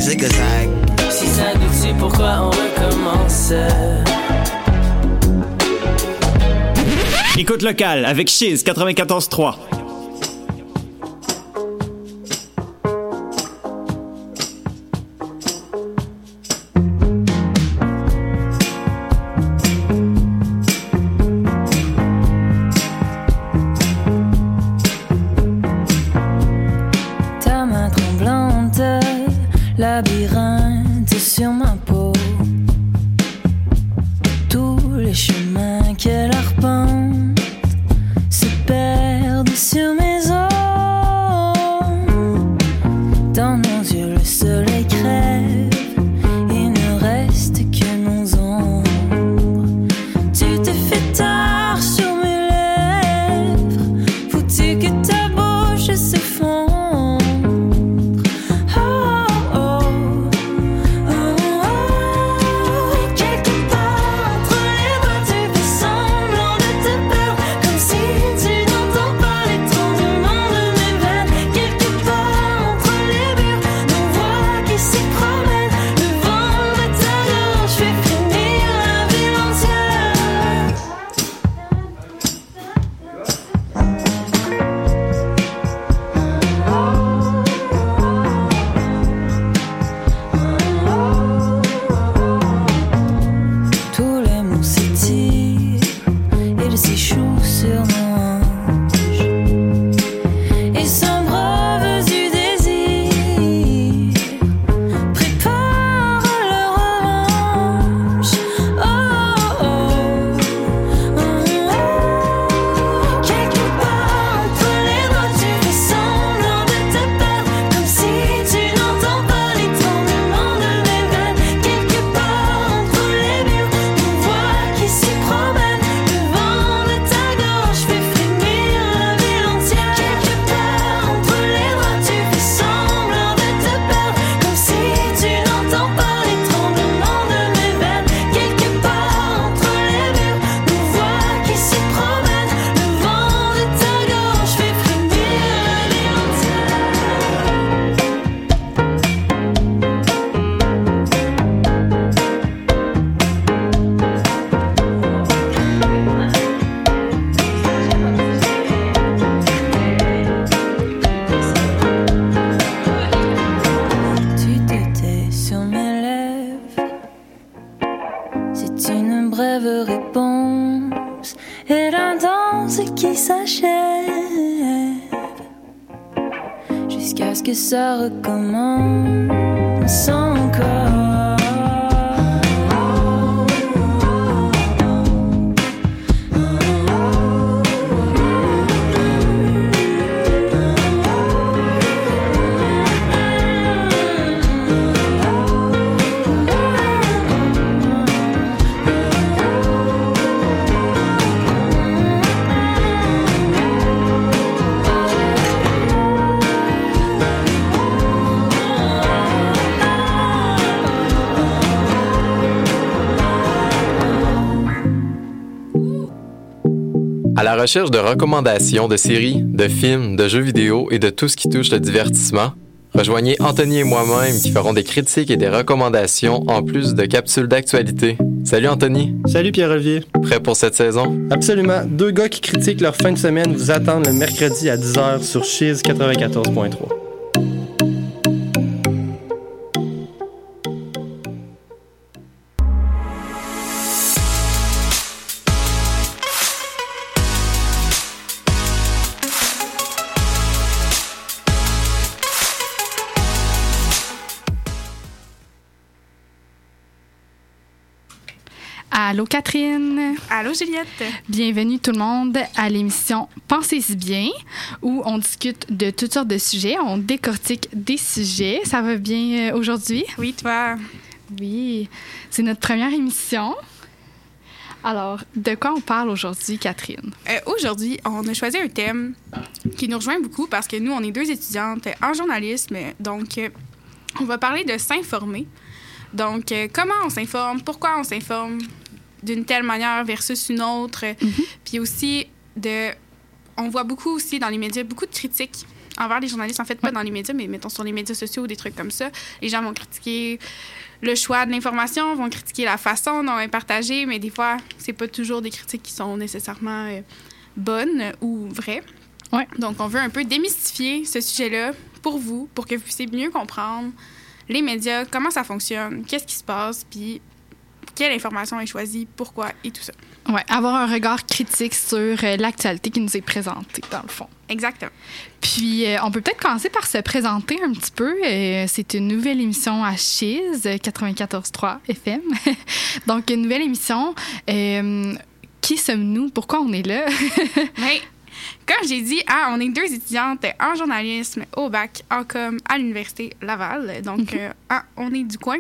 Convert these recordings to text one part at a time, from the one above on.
zigzag. Si ça nous tue, pourquoi on recommence? Écoute locale avec Chiz 94.3. Ta main tremblante, labyrinthe sur ma peau. Tous les chemins qu'elle arpente se perdent sur mes os. Dans nos yeux, le soleil crève. Il ne reste que nos ombres. Tu te fais tard sur mes lèvres. Faut-tu que ta bouche s'effondre? Jusqu'à ce que ça recommence encore. À la recherche de recommandations de séries, de films, de jeux vidéo et de tout ce qui touche le divertissement, rejoignez Anthony et moi-même qui feront des critiques et des recommandations en plus de capsules d'actualité. Salut Anthony! Salut Pierre-Olivier! Prêt pour cette saison? Absolument! Deux gars qui critiquent leur fin de semaine vous attendent le mercredi à 10h sur Chiz 94.3. Allô Catherine. Allô Juliette. Bienvenue tout le monde à l'émission Pensez-y bien, où on discute de toutes sortes de sujets, on décortique des sujets. Ça va bien aujourd'hui? Oui, toi? Oui, c'est notre première émission. Alors, de quoi on parle aujourd'hui, Catherine? Aujourd'hui, on a choisi un thème qui nous rejoint beaucoup parce que nous, on est deux étudiantes en journalisme. Donc, on va parler de s'informer. Donc, comment on s'informe? Pourquoi on s'informe d'une telle manière versus une autre? Puis aussi, on voit beaucoup aussi dans les médias, beaucoup de critiques envers les journalistes, en fait, pas dans les médias, mais mettons sur les médias sociaux ou des trucs comme ça. Les gens vont critiquer le choix de l'information, vont critiquer la façon dont elle est partagée, mais des fois, c'est pas toujours des critiques qui sont nécessairement bonnes ou vraies. Ouais. Donc, on veut un peu démystifier ce sujet-là pour vous, pour que vous puissiez mieux comprendre les médias, comment ça fonctionne, qu'est-ce qui se passe, puis quelle information est choisie, pourquoi et tout ça. Ouais, avoir un regard critique sur l'actualité qui nous est présentée, dans le fond. Exactement. Puis, on peut peut-être commencer par se présenter un petit peu. C'est une nouvelle émission à Chiz, 94.3 FM. Donc, une nouvelle émission. Qui sommes-nous? Pourquoi on est là? Mais, comme j'ai dit, on est 2 étudiantes en journalisme au bac, en com, à l'Université Laval. Donc, on est du coin.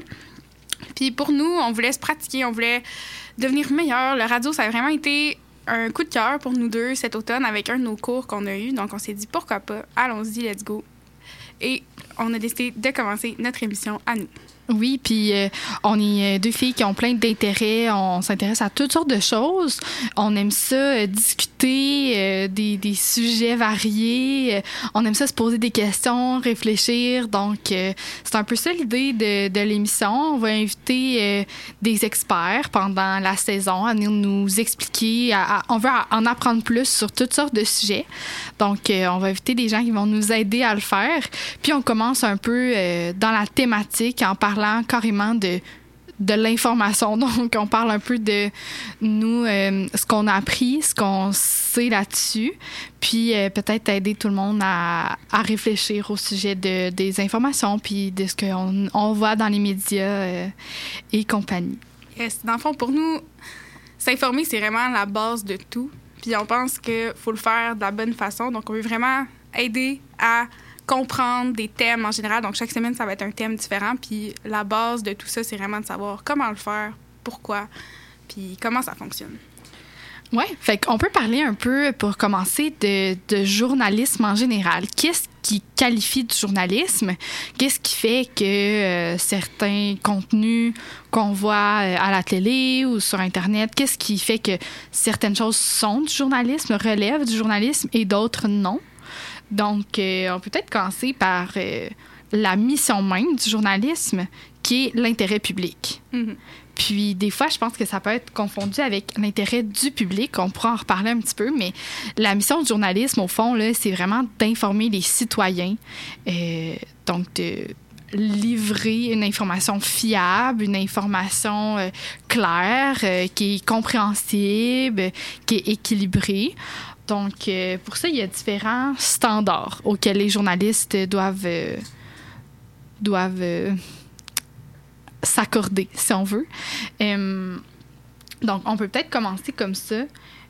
Puis pour nous, on voulait se pratiquer, on voulait devenir meilleur. Le radio, ça a vraiment été un coup de cœur pour nous 2 cet automne avec un de nos cours qu'on a eu. Donc, on s'est dit, pourquoi pas, allons-y, let's go. Et on a décidé de commencer notre émission à nous. Oui, puis on est 2 filles qui ont plein d'intérêts. On s'intéresse à toutes sortes de choses. On aime ça discuter des sujets variés. On aime ça se poser des questions, réfléchir. Donc, c'est un peu ça l'idée de l'émission. On va inviter des experts pendant la saison à venir nous expliquer. On veut en apprendre plus sur toutes sortes de sujets. Donc, on va inviter des gens qui vont nous aider à le faire. Puis, on commence un peu dans la thématique en parlant carrément de l'information. Donc, on parle un peu de nous, ce qu'on a appris, ce qu'on sait là-dessus, puis peut-être aider tout le monde à réfléchir au sujet des informations, puis de ce qu'on voit dans les médias et compagnie. Yes. Dans le fond, pour nous, s'informer, c'est vraiment la base de tout. Puis on pense qu'il faut le faire de la bonne façon. Donc, on veut vraiment aider à comprendre des thèmes en général. Donc, chaque semaine, ça va être un thème différent. Puis la base de tout ça, c'est vraiment de savoir comment le faire, pourquoi, puis comment ça fonctionne. Oui, fait qu'on peut parler un peu, pour commencer, de journalisme en général. Qu'est-ce qui qualifie du journalisme? Qu'est-ce qui fait que certains contenus qu'on voit à la télé ou sur Internet, qu'est-ce qui fait que certaines choses sont du journalisme, relèvent du journalisme et d'autres non? Donc, on peut peut-être commencer par la mission même du journalisme, qui est l'intérêt public. Mm-hmm. Puis, des fois, je pense que ça peut être confondu avec l'intérêt du public. On pourra en reparler un petit peu, mais la mission du journalisme, au fond, là, c'est vraiment d'informer les citoyens. Donc, de livrer une information fiable, une information claire, qui est compréhensible, qui est équilibrée. Donc, pour ça, il y a différents standards auxquels les journalistes doivent s'accorder, si on veut. Donc, on peut peut-être commencer comme ça.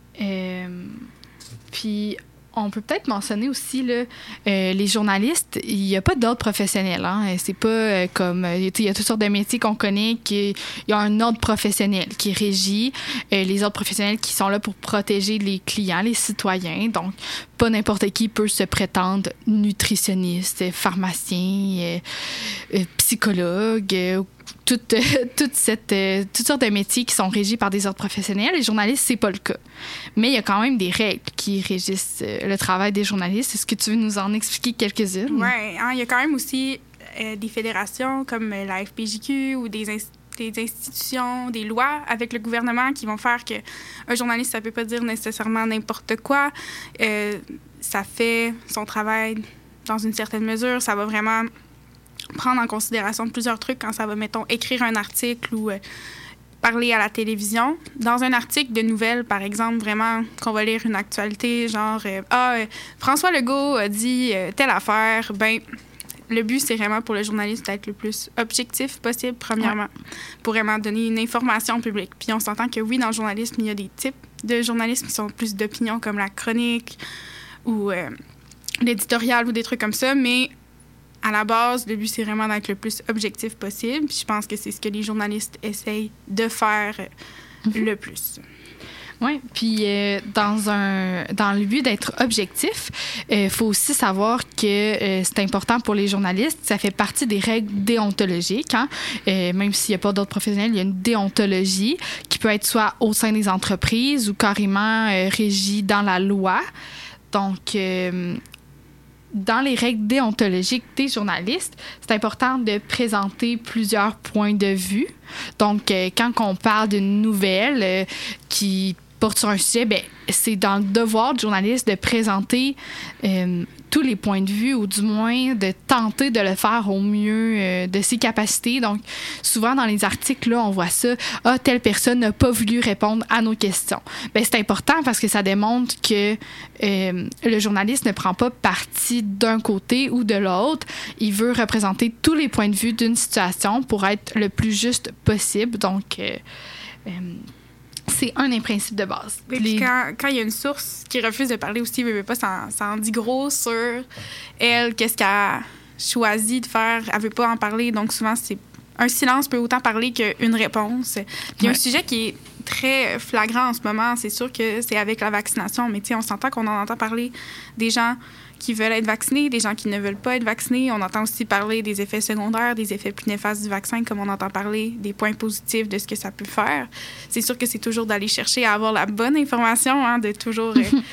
Puis, on peut peut-être mentionner aussi, là, les journalistes, il n'y a pas d'ordre professionnel. Hein? C'est pas comme... Il y a toutes sortes de métiers qu'on connaît, il y a un ordre professionnel qui régit les ordres professionnels qui sont là pour protéger les clients, les citoyens. Donc, pas n'importe qui peut se prétendre nutritionniste, pharmacien, psychologue, toutes sortes de métiers qui sont régis par des ordres professionnels. Les journalistes, c'est pas le cas. Mais il y a quand même des règles qui régissent le travail des journalistes. Est-ce que tu veux nous en expliquer quelques-unes? Oui, hein, il y a quand même aussi des fédérations comme la FPJQ ou des institutions, des lois avec le gouvernement qui vont faire qu'un journaliste, ça peut pas dire nécessairement n'importe quoi. Ça fait son travail dans une certaine mesure. Ça va vraiment prendre en considération plusieurs trucs quand ça va, mettons, écrire un article ou parler à la télévision. Dans un article de nouvelles, par exemple, vraiment, qu'on va lire une actualité, genre François Legault a dit telle affaire, ben le but, c'est vraiment pour le journaliste d'être le plus objectif possible, premièrement, pour vraiment donner une information publique. Puis on s'entend que oui, dans le journalisme, il y a des types de journalisme qui sont plus d'opinion, comme la chronique ou l'éditorial ou des trucs comme ça, mais à la base, le but, c'est vraiment d'être le plus objectif possible. Puis je pense que c'est ce que les journalistes essayent de faire le plus. Oui, puis dans le but d'être objectif, il faut aussi savoir que c'est important pour les journalistes. Ça fait partie des règles déontologiques. Hein? Même s'il n'y a pas d'autres professionnels, il y a une déontologie qui peut être soit au sein des entreprises ou carrément régie dans la loi. Donc, dans les règles déontologiques des journalistes, c'est important de présenter plusieurs points de vue. Donc, quand on parle d'une nouvelle qui porte sur un sujet, ben, c'est dans le devoir du journaliste de présenter tous les points de vue, ou du moins de tenter de le faire au mieux de ses capacités. Donc, souvent dans les articles, là, on voit ça, « Ah, telle personne n'a pas voulu répondre à nos questions. » Ben, c'est important parce que ça démontre que le journaliste ne prend pas parti d'un côté ou de l'autre. Il veut représenter tous les points de vue d'une situation pour être le plus juste possible. Donc, c'est un des principes de base. Et puis quand il y a une source qui refuse de parler aussi, ça en dit gros sur elle, qu'est-ce qu'elle a choisi de faire. Elle veut pas en parler, donc souvent, un silence peut autant parler qu'une réponse. Puis il y a un sujet qui est très flagrant en ce moment, c'est sûr que c'est avec la vaccination, mais on s'entend qu'on en entend parler des gens qui veulent être vaccinés, des gens qui ne veulent pas être vaccinés. On entend aussi parler des effets secondaires, des effets plus néfastes du vaccin, comme on entend parler des points positifs de ce que ça peut faire. C'est sûr que c'est toujours d'aller chercher à avoir la bonne information, hein, de toujours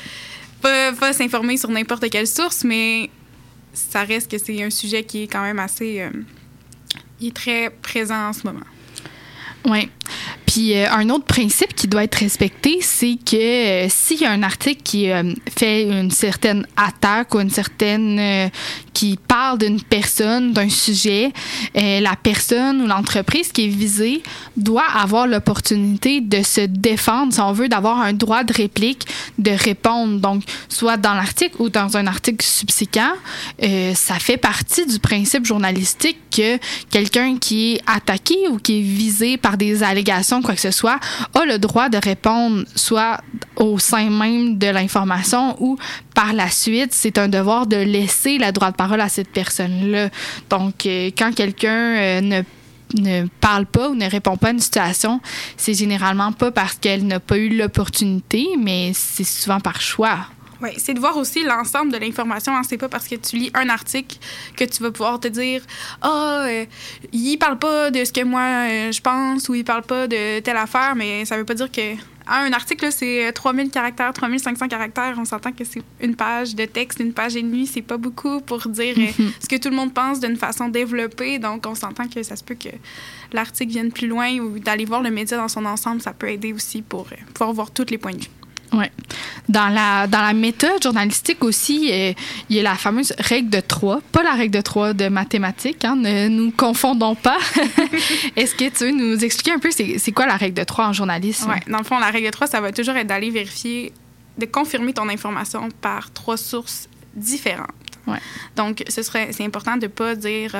pas s'informer sur n'importe quelle source, mais ça reste que c'est un sujet qui est quand même assez... il est très présent en ce moment. Oui. Puis un autre principe qui doit être respecté, c'est que s'il y a un article qui fait une certaine attaque ou une certaine qui parle d'une personne, d'un sujet, la personne ou l'entreprise qui est visée doit avoir l'opportunité de se défendre, si on veut, d'avoir un droit de réplique, de répondre. Donc, soit dans l'article ou dans un article subséquent, ça fait partie du principe journalistique que quelqu'un qui est attaqué ou qui est visé par des allégations, quoi que ce soit, a le droit de répondre soit au sein même de l'information ou par la suite, c'est un devoir de laisser le droit de parole à cette personne-là. Donc, quand quelqu'un ne parle pas ou ne répond pas à une situation, c'est généralement pas parce qu'elle n'a pas eu l'opportunité, mais c'est souvent par choix. Oui, c'est de voir aussi l'ensemble de l'information. Hein. C'est pas parce que tu lis un article que tu vas pouvoir te dire « Ah, il parle pas de ce que moi je pense » ou « il parle pas de telle affaire », mais ça veut pas dire que... un article, là, c'est 3000 caractères, 3500 caractères. On s'entend que c'est une page de texte, une page et demie. C'est pas beaucoup pour dire ce que tout le monde pense d'une façon développée. Donc, on s'entend que ça se peut que l'article vienne plus loin ou d'aller voir le média dans son ensemble. Ça peut aider aussi pour pouvoir voir tous les points de vue. Oui. Dans la méthode journalistique aussi, il y a la fameuse règle de 3. Pas la règle de 3 de mathématiques, hein, ne nous confondons pas. Est-ce que tu veux nous expliquer un peu c'est quoi la règle de 3 en journalisme? Oui, dans le fond, la règle de 3, ça va toujours être d'aller vérifier, de confirmer ton information par 3 sources différentes. Ouais. Donc, c'est important de ne pas dire...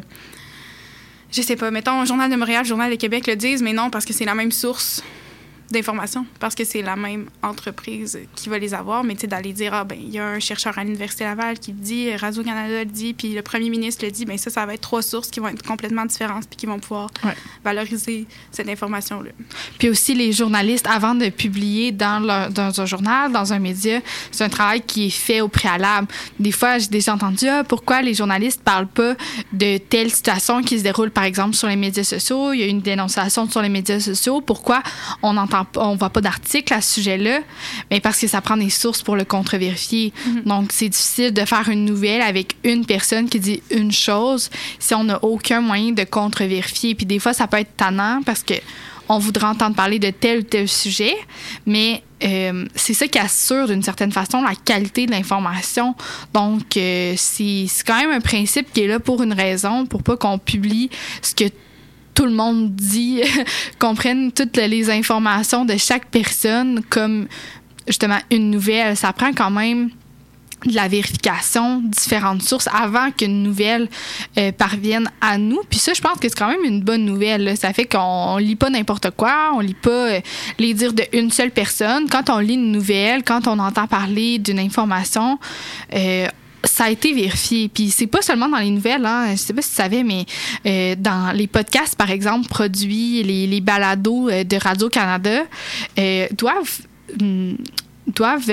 je sais pas, mettons, Journal de Montréal, Journal de Québec le disent, mais non, parce que c'est la même source d'informations, parce que c'est la même entreprise qui va les avoir, mais tu sais, d'aller dire, il y a un chercheur à l'Université Laval qui le dit, Radio-Canada le dit, puis le premier ministre le dit, bien ça va être 3 sources qui vont être complètement différentes puis qui vont pouvoir valoriser cette information-là. Puis aussi, les journalistes, avant de publier dans un journal, dans un média, c'est un travail qui est fait au préalable. Des fois, j'ai déjà entendu, pourquoi les journalistes parlent pas de telle situation qui se déroule, par exemple, sur les médias sociaux, il y a une dénonciation sur les médias sociaux, pourquoi on voit pas d'article à ce sujet-là, mais parce que ça prend des sources pour le contre-vérifier. Mm-hmm. Donc, c'est difficile de faire une nouvelle avec une personne qui dit une chose si on n'a aucun moyen de contre-vérifier. Puis des fois, ça peut être tannant parce que on voudrait entendre parler de tel ou tel sujet, mais c'est ça qui assure d'une certaine façon la qualité de l'information. Donc, c'est quand même un principe qui est là pour une raison, pour pas qu'on publie ce que tout le monde dit, qu'on prenne toutes les informations de chaque personne comme justement une nouvelle. Ça prend quand même de la vérification, différentes sources avant qu'une nouvelle parvienne à nous. Puis ça, je pense que c'est quand même une bonne nouvelle. Là. Ça fait qu'on lit pas n'importe quoi, on lit pas les dires d'une seule personne. Quand on lit une nouvelle, quand on entend parler d'une information, ça a été vérifié. Puis c'est pas seulement dans les nouvelles, hein. Je sais pas si tu savais, mais dans les podcasts, par exemple, produits, les balados de Radio-Canada, doivent doivent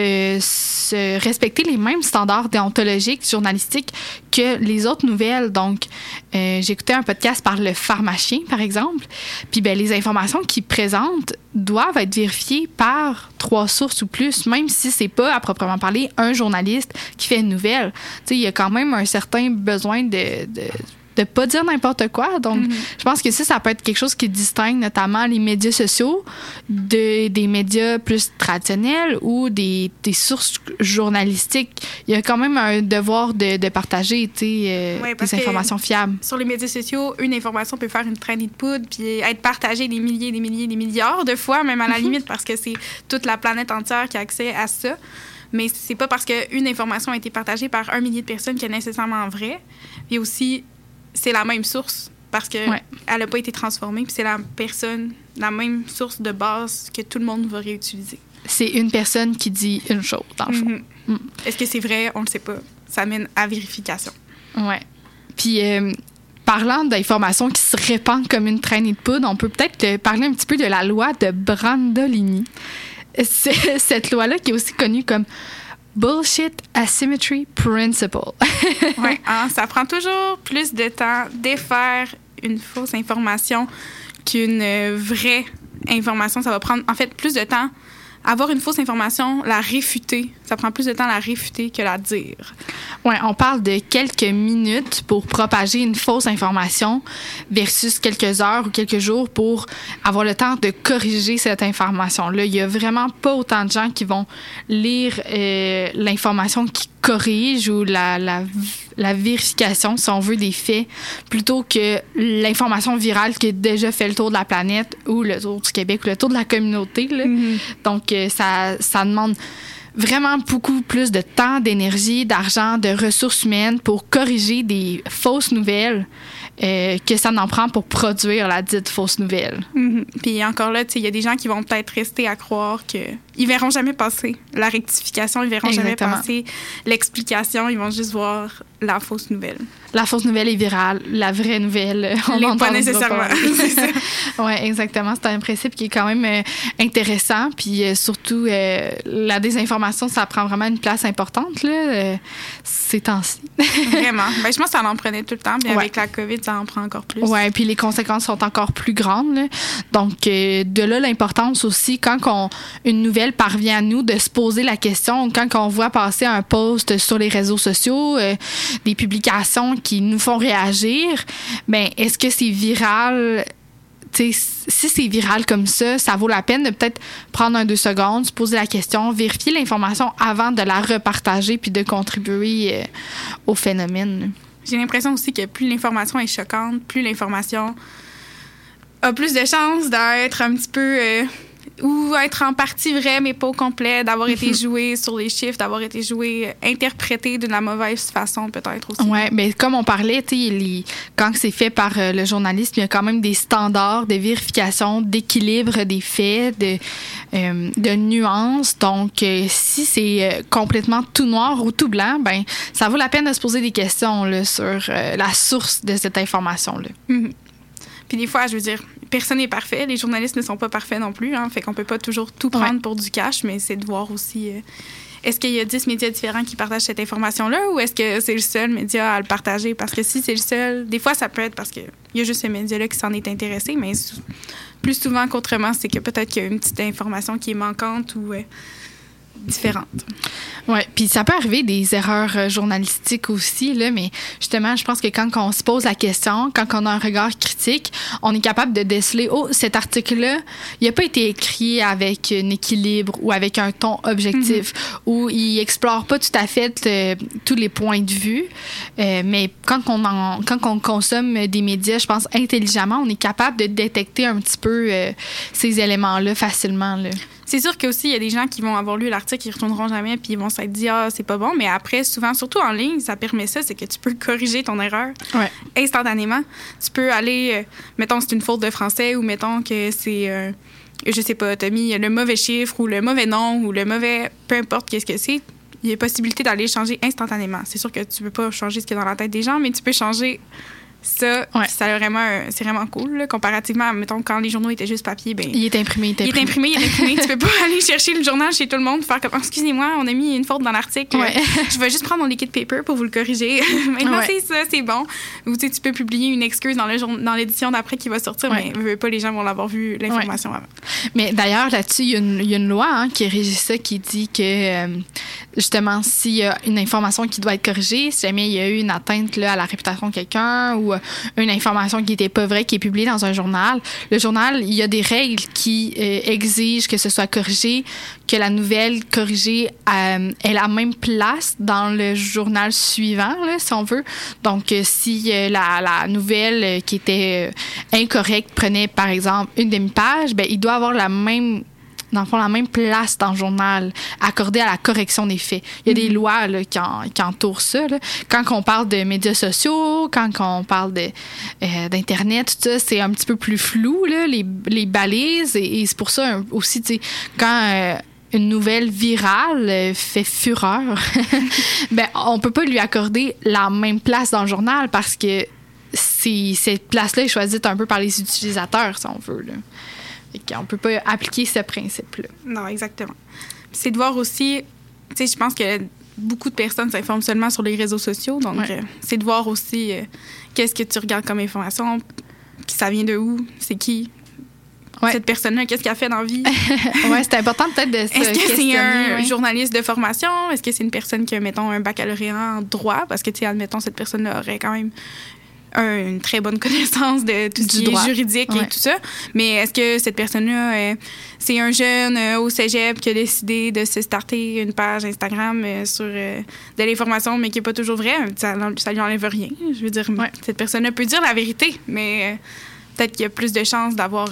se respecter les mêmes standards déontologiques, journalistiques que les autres nouvelles. Donc, j'écoutais un podcast par Le Pharmacien, par exemple, puis les informations qu'ils présentent doivent être vérifiées par 3 sources ou plus, même si c'est pas, à proprement parler, un journaliste qui fait une nouvelle. Tu sais, il y a quand même un certain besoin de pas dire n'importe quoi. Donc, je pense que ça peut être quelque chose qui distingue notamment les médias sociaux des médias plus traditionnels ou des sources journalistiques. Il y a quand même un devoir de partager des informations fiables. Sur les médias sociaux, une information peut faire une traînée de poudre puis être partagée des milliers, des milliards de fois, même à la limite, parce que c'est toute la planète entière qui a accès à ça. Mais c'est pas parce qu'une information a été partagée par 1 millier de personnes qu'elle est nécessairement vraie. Puis aussi, c'est la même source parce qu'elle n'a pas été transformée, puis c'est la même source de base que tout le monde va réutiliser. C'est une personne qui dit une chose, dans le fond. Est-ce que c'est vrai? On ne le sait pas. Ça mène à vérification. Oui. Puis, parlant d'informations qui se répandent comme une traînée de poudre, on peut peut-être parler un petit peu de la loi de Brandolini. C'est cette loi-là qui est aussi connue comme Bullshit Asymmetry Principle. Oui, ça prend toujours plus de temps défaire une fausse information qu'une vraie information. Ça va prendre, en fait, plus de temps. Avoir une fausse information, la réfuter, ça prend plus de temps à la réfuter que la dire. Oui, on parle de quelques minutes pour propager une fausse information versus quelques heures ou quelques jours pour avoir le temps de corriger cette information-là. Il n'y a vraiment pas autant de gens qui vont lire l'information qui corrige ou la vérification, si on veut, des faits, plutôt que l'information virale qui a déjà fait le tour de la planète ou le tour du Québec ou le tour de la communauté. Là. Donc, ça demande vraiment beaucoup plus de temps, d'énergie, d'argent, de ressources humaines pour corriger des fausses nouvelles que ça n'en prend pour produire la dite fausse nouvelle. Puis encore là, il y a des gens qui vont peut-être rester à croire qu'ils verront jamais passer la rectification, ils verront jamais passer l'explication, ils vont juste voir la fausse nouvelle. La fausse nouvelle est virale, la vraie nouvelle, on n'en pas nécessairement. Oui, exactement. C'est un principe qui est quand même intéressant. Puis surtout, la désinformation, ça prend vraiment une place importante là, ces temps-ci. Vraiment. Ben, je pense que ça en prenait tout le temps. Puis avec la COVID, ça en prend encore plus. Oui, puis les conséquences sont encore plus grandes. Là. Donc, de là, l'importance aussi, quand une nouvelle parvient à nous, de se poser la question, quand on voit passer un post sur les réseaux sociaux, des publications qui nous font réagir, bien, est-ce que c'est viral? T'sais, si c'est viral comme ça vaut la peine de peut-être prendre 1-2 secondes, se poser la question, vérifier l'information avant de la repartager puis de contribuer au phénomène. J'ai l'impression aussi que plus l'information est choquante, plus l'information a plus de chances d'être un petit peu... ou être en partie vrai, mais pas au complet, d'avoir été joué sur les chiffres, d'avoir été joué, interprété de la mauvaise façon, peut-être aussi. Oui, mais comme on parlait, quand c'est fait par le journalisme, il y a quand même des standards de vérification, d'équilibre des faits, de nuances. Donc, si c'est complètement tout noir ou tout blanc, ben ça vaut la peine de se poser des questions là, sur la source de cette information-là. Puis des fois, je veux dire, personne n'est parfait. Les journalistes ne sont pas parfaits non plus. Fait qu'on peut pas toujours tout prendre pour du cash, mais c'est de voir aussi... est-ce qu'il y a 10 médias différents qui partagent cette information-là ou est-ce que c'est le seul média à le partager? Parce que si c'est le seul... Des fois, ça peut être parce qu'il y a juste ce média-là qui s'en est intéressé, mais plus souvent qu'autrement, c'est que peut-être qu'il y a une petite information qui est manquante ou... différentes. Oui, puis ça peut arriver des erreurs journalistiques aussi, là, mais justement, je pense que quand on se pose la question, quand on a un regard critique, on est capable de déceler, cet article-là, il n'a pas été écrit avec un équilibre ou avec un ton objectif, ou il explore pas tout à fait tous les points de vue, mais quand on consomme des médias, je pense, intelligemment, on est capable de détecter un petit peu ces éléments-là facilement, là. C'est sûr qu'aussi, il y a des gens qui vont avoir lu l'article, ils ne retourneront jamais, puis ils vont s'être dit « Ah, c'est pas bon », mais après, souvent, surtout en ligne, ça permet ça, c'est que tu peux corriger ton erreur instantanément. Tu peux aller, mettons, c'est une faute de français, ou mettons que c'est, je sais pas, t'as mis le mauvais chiffre, ou le mauvais nom, ou le mauvais... Peu importe qu'est-ce que c'est, il y a possibilité d'aller changer instantanément. C'est sûr que tu peux pas changer ce qui est dans la tête des gens, mais tu peux changer Ça, Ouais. c'est vraiment cool, là, comparativement à, mettons, quand les journaux étaient juste papier. Ben, Il est imprimé. il est imprimé. Tu peux pas aller chercher le journal chez tout le monde, faire comme, excusez-moi, on a mis une faute dans l'article. Ouais. Je vais juste prendre mon liquid paper pour vous le corriger. Maintenant, Ouais. c'est ça, c'est bon. Ou tu peux publier une excuse dans l'édition d'après qui va sortir, Ouais. mais veux pas, les gens vont l'avoir vu, l'information avant. Mais d'ailleurs, là-dessus, il y a une loi qui régit ça, qui dit que, justement, s'il y a une information qui doit être corrigée, si jamais il y a eu une atteinte là, à la réputation de quelqu'un ou une information qui n'était pas vraie, qui est publiée dans un journal, le journal, il y a des règles qui exigent que ce soit corrigé, que la nouvelle corrigée ait la même place dans le journal suivant, là, si on veut. Donc, si la nouvelle qui était incorrecte prenait, par exemple, une demi-page, ben, il doit avoir la même place dans le journal accordée à la correction des faits. Il y a des lois là, qui entourent ça. Là. Quand on parle de médias sociaux, quand on parle d'Internet, tout ça, c'est un petit peu plus flou, là, les balises. Et c'est pour ça aussi, tu sais, quand une nouvelle virale fait fureur, ben, on peut pas lui accorder la même place dans le journal parce que cette place-là est choisie un peu par les utilisateurs, si on veut, là. On ne peut pas appliquer ce principe-là. Non, exactement. C'est de voir aussi, tu sais, je pense que beaucoup de personnes s'informent seulement sur les réseaux sociaux, donc c'est de voir aussi qu'est-ce que tu regardes comme information, ça vient de où, c'est qui, cette personne-là, qu'est-ce qu'elle a fait dans la vie. Oui, c'est important peut-être de se Est-ce que c'est un ouais. journaliste de formation? Est-ce que c'est une personne qui a, mettons, un baccalauréat en droit? Parce que, tu sais, admettons, cette personne-là aurait quand même une très bonne connaissance de tout ce qui est juridique et tout ça. Mais est-ce que cette personne-là, c'est un jeune au cégep qui a décidé de se starter une page Instagram sur de l'information, mais qui n'est pas toujours vraie? Ça lui enlève rien. Je veux dire, cette personne-là peut dire la vérité, mais peut-être qu'il y a plus de chances d'avoir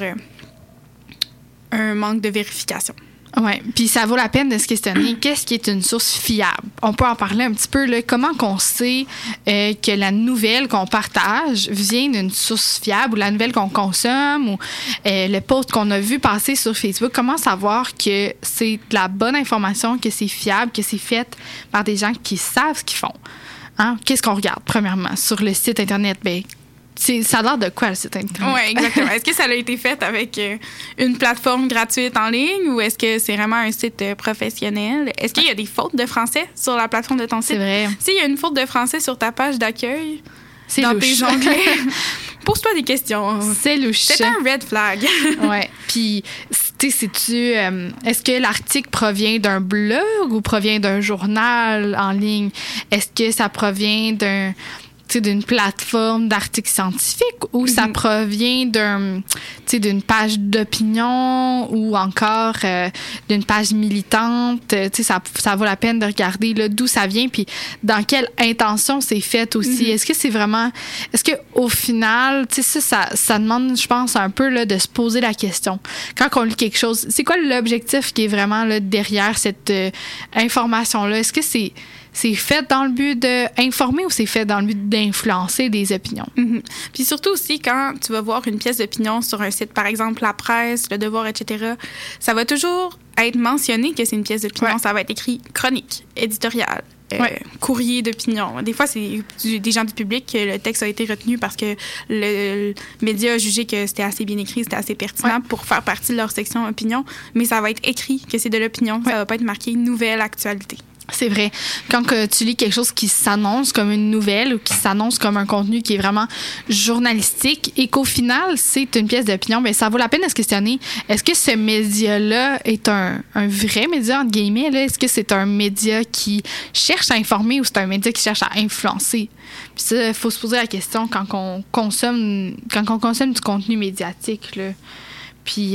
un manque de vérification. Oui, puis ça vaut la peine de se questionner qu'est-ce qui est une source fiable. On peut en parler un petit peu, là, comment qu'on sait que la nouvelle qu'on partage vient d'une source fiable ou la nouvelle qu'on consomme ou le post qu'on a vu passer sur Facebook. Comment savoir que c'est de la bonne information, que c'est fiable, que c'est fait par des gens qui savent ce qu'ils font? Hein? Qu'est-ce qu'on regarde, premièrement, sur le site Internet? Bien, ça a l'air de quoi, le site Internet? Oui, exactement. Est-ce que ça a été fait avec une plateforme gratuite en ligne ou est-ce que c'est vraiment un site professionnel? Est-ce qu'il y a des fautes de français sur la plateforme de ton site? C'est vrai. S'il y a une faute de français sur ta page d'accueil, c'est dans louche. tes onglets, pose-toi des questions. C'est louche. C'est un red flag. Oui. Puis, tu sais, est-ce que l'article provient d'un blog ou provient d'un journal en ligne? Est-ce que ça provient d'une plateforme d'articles scientifiques ou ça provient d'une page d'opinion ou encore d'une page militante? Ça vaut la peine de regarder là, d'où ça vient puis dans quelle intention c'est fait aussi. Est-ce que c'est vraiment... Est-ce qu'au final, ça demande, je pense, un peu là, de se poser la question. Quand on lit quelque chose, c'est quoi l'objectif qui est vraiment là, derrière cette information-là? Est-ce que c'est fait dans le but d'informer ou c'est fait dans le but d'influencer des opinions? Puis surtout aussi, quand tu vas voir une pièce d'opinion sur un site, par exemple La Presse, Le Devoir, etc., ça va toujours être mentionné que c'est une pièce d'opinion. Ça va être écrit chronique, éditorial, courrier d'opinion. Des fois, c'est des gens du public que le texte a été retenu parce que le média a jugé que c'était assez bien écrit, c'était assez pertinent pour faire partie de leur section opinion, mais ça va être écrit que c'est de l'opinion. Ça va pas être marqué « nouvelle actualité ». C'est vrai. Quand tu lis quelque chose qui s'annonce comme une nouvelle ou qui s'annonce comme un contenu qui est vraiment journalistique et qu'au final, c'est une pièce d'opinion, bien, ça vaut la peine de se questionner. Est-ce que ce média-là est un vrai média, entre guillemets? Là? Est-ce que c'est un média qui cherche à informer ou c'est un média qui cherche à influencer? Puis ça, il faut se poser la question quand on consomme du contenu médiatique. Là. Puis...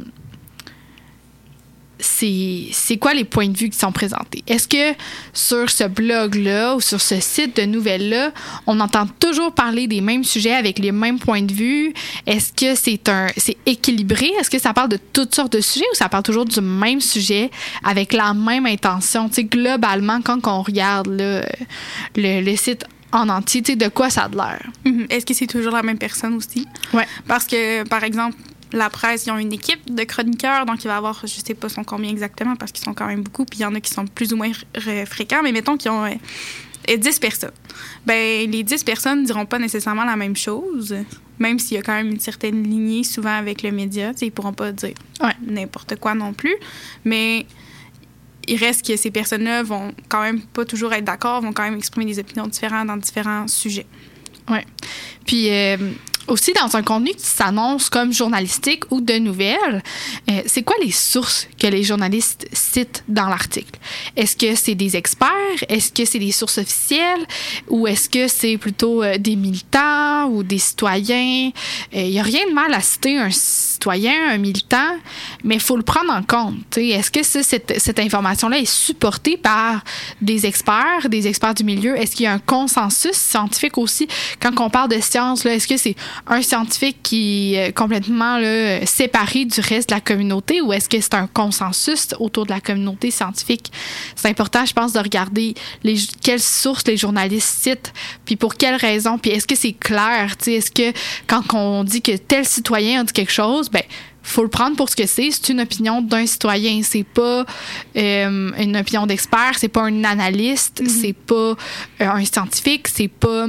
c'est quoi les points de vue qui sont présentés? Est-ce que sur ce blog-là ou sur ce site de nouvelles-là, on entend toujours parler des mêmes sujets avec les mêmes points de vue? Est-ce que c'est équilibré? Est-ce que ça parle de toutes sortes de sujets ou ça parle toujours du même sujet avec la même intention? Tu sais, globalement, quand on regarde là, le site en entier, tu sais, de quoi ça a l'air? Est-ce que c'est toujours la même personne aussi? Oui. Parce que, par exemple, La Presse, ils ont une équipe de chroniqueurs, donc il va y avoir, je sais pas sont combien exactement, parce qu'ils sont quand même beaucoup, puis il y en a qui sont plus ou moins fréquents, mais mettons qu'ils ont 10 personnes. Ben, les 10 personnes ne diront pas nécessairement la même chose, même s'il y a quand même une certaine lignée souvent avec le média. Ils ne pourront pas dire n'importe quoi non plus. Mais il reste que ces personnes-là vont quand même pas toujours être d'accord, vont quand même exprimer des opinions différentes dans différents sujets. Oui. Puis aussi, dans un contenu qui s'annonce comme journalistique ou de nouvelles, c'est quoi les sources que les journalistes citent dans l'article? Est-ce que c'est des experts? Est-ce que c'est des sources officielles? Ou est-ce que c'est plutôt des militants ou des citoyens? Il n'y a rien de mal à citer un citoyen, un militant, mais il faut le prendre en compte. T'sais. Est-ce que cette information-là est supportée par des experts du milieu? Est-ce qu'il y a un consensus scientifique aussi? Quand on parle de science, là, est-ce que c'est un scientifique qui est complètement là, séparé du reste de la communauté ou est-ce que c'est un consensus autour de la communauté scientifique? C'est important, je pense, de regarder quelles sources les journalistes citent, puis pour quelles raisons, puis est-ce que c'est clair? Est-ce que quand on dit que tel citoyen a dit quelque chose, ben faut le prendre pour ce que c'est. C'est une opinion d'un citoyen. C'est pas une opinion d'expert. C'est pas un analyste. C'est pas un scientifique. C'est pas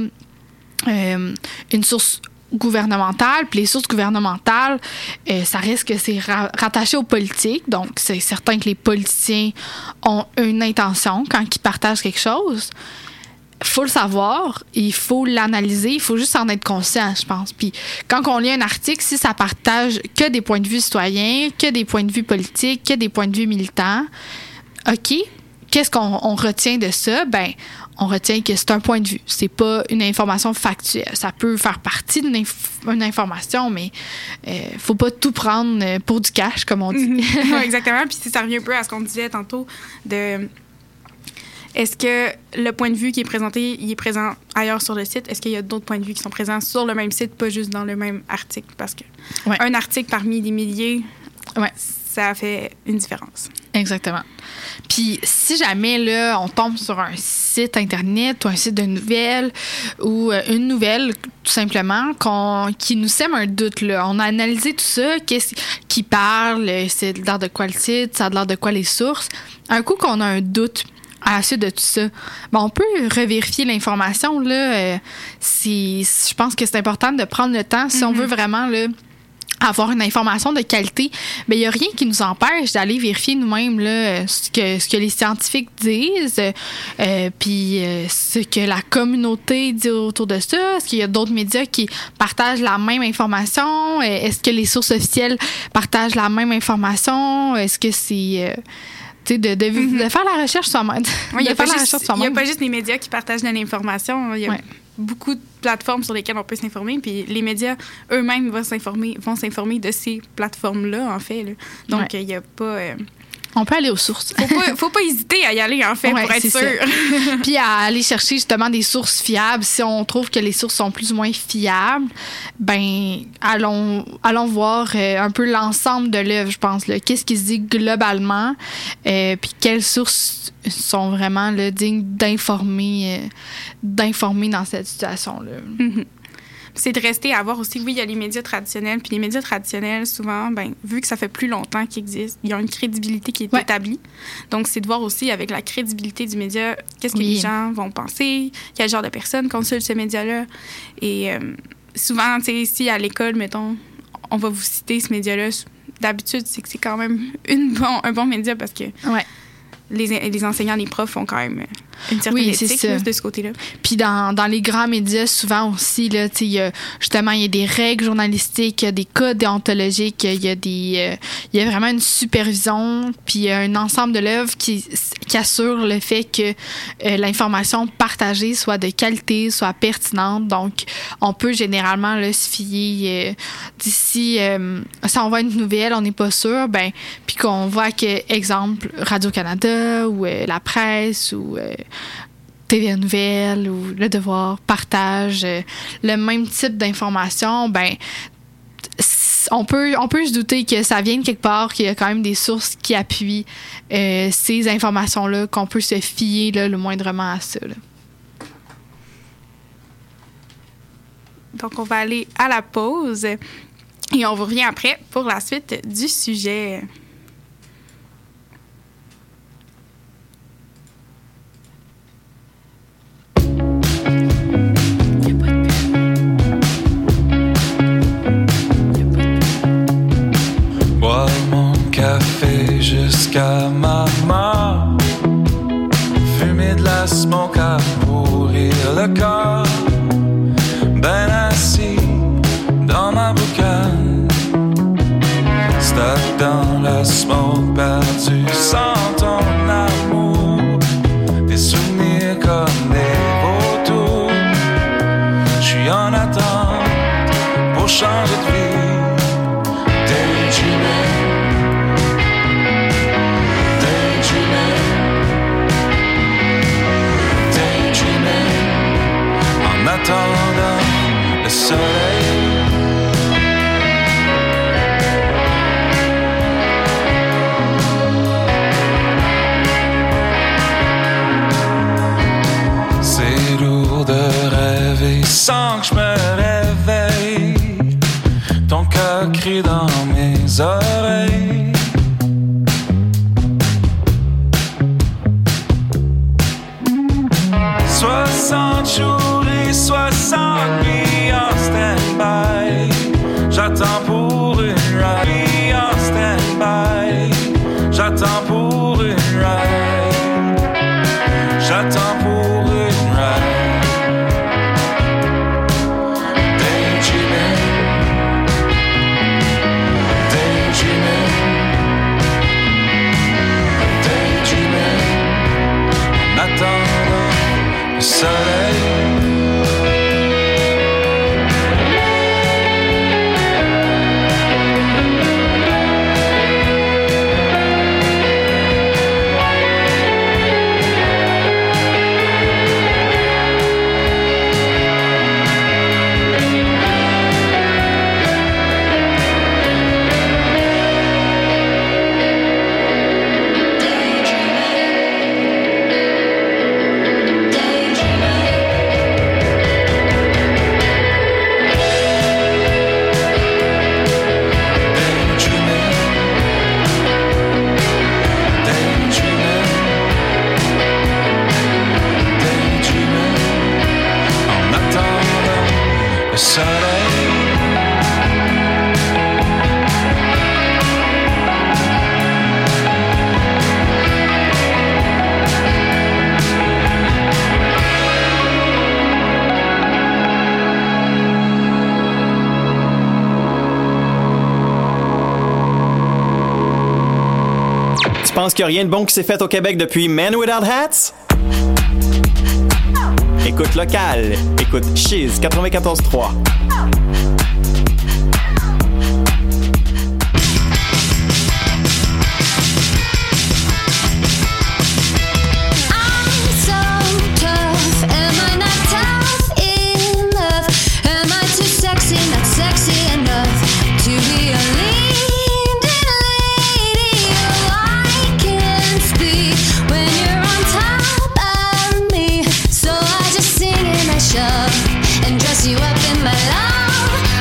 une source gouvernementale. Puis les sources gouvernementales, ça reste que c'est rattaché aux politiques. Donc, c'est certain que les politiciens ont une intention quand ils partagent quelque chose. Il faut le savoir, il faut l'analyser, il faut juste en être conscient, je pense. Puis quand on lit un article, si ça partage que des points de vue citoyens, que des points de vue politiques, que des points de vue militants, OK, qu'est-ce qu'on retient de ça? Ben, on retient que c'est un point de vue. C'est pas une information factuelle. Ça peut faire partie d'une information, mais faut pas tout prendre pour du cash, comme on dit. Ouais, exactement. Puis ça revient un peu à ce qu'on disait tantôt de... Est-ce que le point de vue qui est présenté, il est présent ailleurs sur le site? Est-ce qu'il y a d'autres points de vue qui sont présents sur le même site, pas juste dans le même article? Parce que un article parmi des milliers, ça fait une différence. Exactement. Puis si jamais là, on tombe sur un site Internet ou un site de nouvelles ou une nouvelle, tout simplement, qui nous sème un doute, là. On a analysé tout ça, qu'est-ce qui parle, c'est de l'air de quoi le site, ça a de l'air de quoi les sources. Un coup qu'on a un doute à la suite de tout ça, ben on peut revérifier l'information. Là, je pense que c'est important de prendre le temps si on veut vraiment là, avoir une information de qualité. Ben il n'y a rien qui nous empêche d'aller vérifier nous-mêmes là, ce que les scientifiques disent, puis ce que la communauté dit autour de ça. Est-ce qu'il y a d'autres médias qui partagent la même information? Est-ce que les sources officielles partagent la même information? Est-ce que c'est... de faire la recherche soi-même. Oui, il n'y a pas juste les médias qui partagent de l'information. Il y a beaucoup de plateformes sur lesquelles on peut s'informer. Puis les médias eux-mêmes vont s'informer de ces plateformes-là, en fait. Là. Donc, il n'y a pas... On peut aller aux sources. Faut pas hésiter à y aller, en fait, pour être sûr. Puis à aller chercher justement des sources fiables. Si on trouve que les sources sont plus ou moins fiables, ben allons voir un peu l'ensemble de l'œuvre, je pense. Là. Qu'est-ce qui se dit globalement? Puis quelles sources sont vraiment là, dignes d'informer dans cette situation-là. Mm-hmm. C'est de rester à voir aussi, oui, il y a les médias traditionnels. Puis les médias traditionnels, souvent, ben, vu que ça fait plus longtemps qu'ils existent, il y a une crédibilité qui est établie. Donc, c'est de voir aussi avec la crédibilité du média, qu'est-ce que les gens vont penser, quel genre de personnes consultent ce média-là. Et souvent, tu sais, si à l'école, mettons, on va vous citer ce média-là, d'habitude, c'est que c'est quand même un bon média parce que les enseignants, les profs ont quand même une certaine éthique là, de ce côté-là. Puis dans les grands médias, souvent aussi, là, il y a des règles journalistiques, il y a des codes déontologiques, il y a vraiment une supervision, puis il y a un ensemble de l'œuvre qui assure le fait que l'information partagée soit de qualité, soit pertinente. Donc, on peut généralement là, se fier d'ici, si on voit une nouvelle, on n'est pas sûr, ben, puis qu'on voit que, exemple, Radio-Canada ou la presse ou TVA Nouvelles ou Le Devoir partagent le même type d'informations, ben on peut se douter que ça vient de quelque part, qu'il y a quand même des sources qui appuient ces informations-là, qu'on peut se fier là, le moindrement à ça. Là. Donc, on va aller à la pause et on vous revient après pour la suite du sujet. cosmos perdus sans ton amour. Des souvenirs comme des vautours. J'suis en attente pour changer de vie. Daydreaming, daydreaming, daydreaming. En attendant le soleil. C'est lourd de rêver sans que je me réveille. Ton cœur crie dans mes oreilles. Soixante jours et 60 nuits en stand-by. J'attends pour une ride en stand-by. J'attends pour une ride. J'attends pour une ride. Daydreaming, daydreaming, daydreaming. En attendant le soleil. Tu penses qu'il n'y a rien de bon qui s'est fait au Québec depuis Men Without Hats? Écoute local. Écoute Chiz 94.3. And dress you up in my love.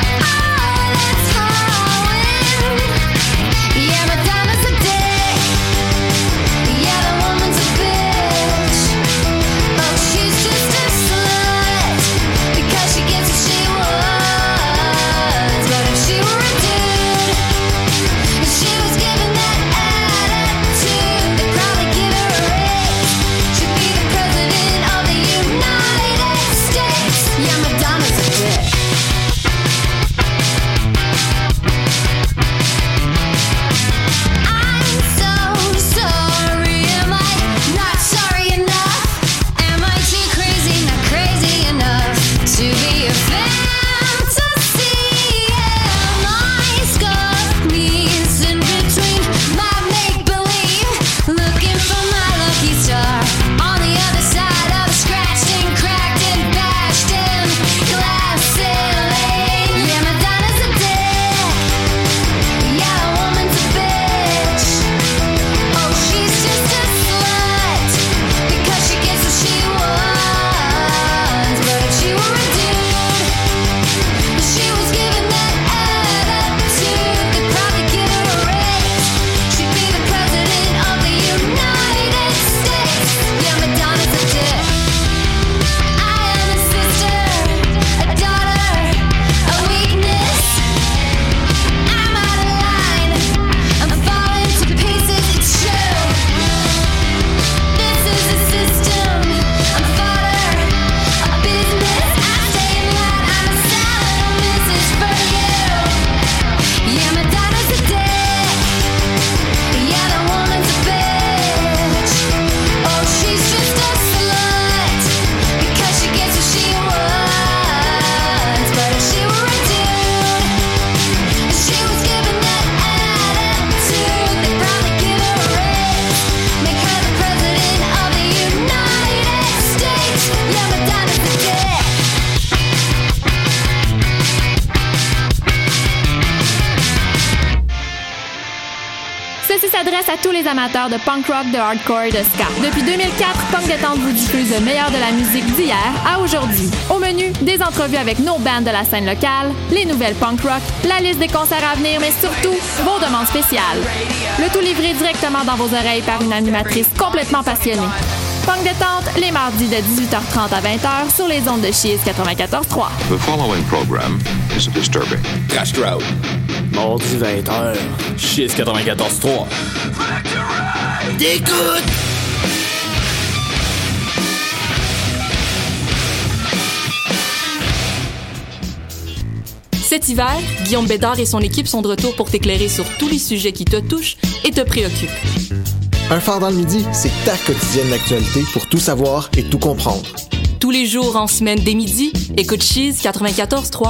Ceci s'adresse à tous les amateurs de punk rock, de hardcore et de ska. Depuis 2004, Punk Détente vous diffuse le meilleur de la musique d'hier à aujourd'hui. Au menu, des entrevues avec nos bands de la scène locale, les nouvelles punk rock, la liste des concerts à venir, mais surtout, vos demandes spéciales. Le tout livré directement dans vos oreilles par une animatrice complètement passionnée. Punk Détente, les mardis de 18h30 à 20h sur les ondes de Chiz 94.3. The following program is disturbing. Crash Crowd. Mardi 20h. Chiz 94.3. T'écoutes! Cet hiver, Guillaume Bédard et son équipe sont de retour pour t'éclairer sur tous les sujets qui te touchent et te préoccupent. Un phare dans le midi, c'est ta quotidienne d'actualité pour tout savoir et tout comprendre. Tous les jours en semaine dès midi, écoute Chiz 94.3.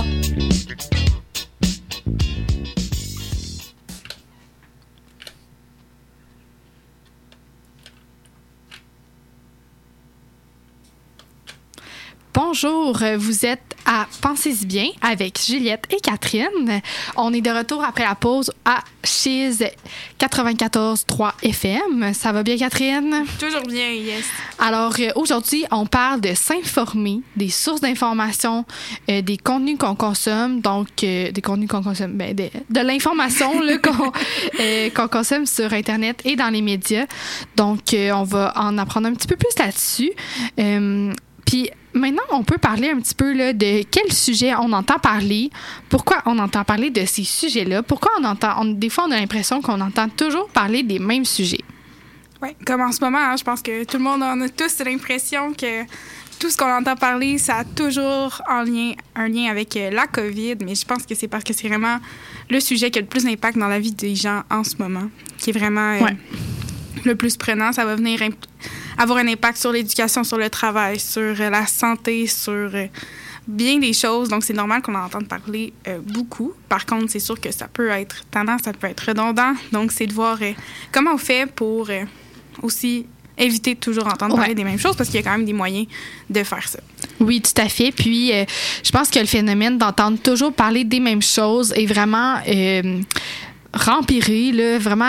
Bonjour, vous êtes à Pensez-y bien avec Juliette et Catherine. On est de retour après la pause à Chiz 94.3 FM. Ça va bien, Catherine? Toujours bien, yes. Alors, aujourd'hui, on parle de s'informer, des sources d'information, des contenus qu'on consomme, donc des contenus qu'on consomme, de l'information là, qu'on consomme sur Internet et dans les médias. Donc, on va en apprendre un petit peu plus là-dessus. Puis maintenant, on peut parler un petit peu là, de quel sujet on entend parler, pourquoi on entend parler de ces sujets-là, pourquoi des fois on a l'impression qu'on entend toujours parler des mêmes sujets. Oui, comme en ce moment, hein, je pense que tout le monde en a tous l'impression que tout ce qu'on entend parler, ça a toujours un lien avec la COVID, mais je pense que c'est parce que c'est vraiment le sujet qui a le plus d'impact dans la vie des gens en ce moment, qui est vraiment le plus prenant. Ça va venir avoir un impact sur l'éducation, sur le travail, sur la santé, sur bien des choses. Donc, c'est normal qu'on en entende parler beaucoup. Par contre, c'est sûr que ça peut être tendance, ça peut être redondant. Donc, c'est de voir comment on fait pour aussi éviter de toujours entendre parler des mêmes choses, parce qu'il y a quand même des moyens de faire ça. Oui, tout à fait. Puis, je pense que le phénomène d'entendre toujours parler des mêmes choses est vraiment rempiré, là, vraiment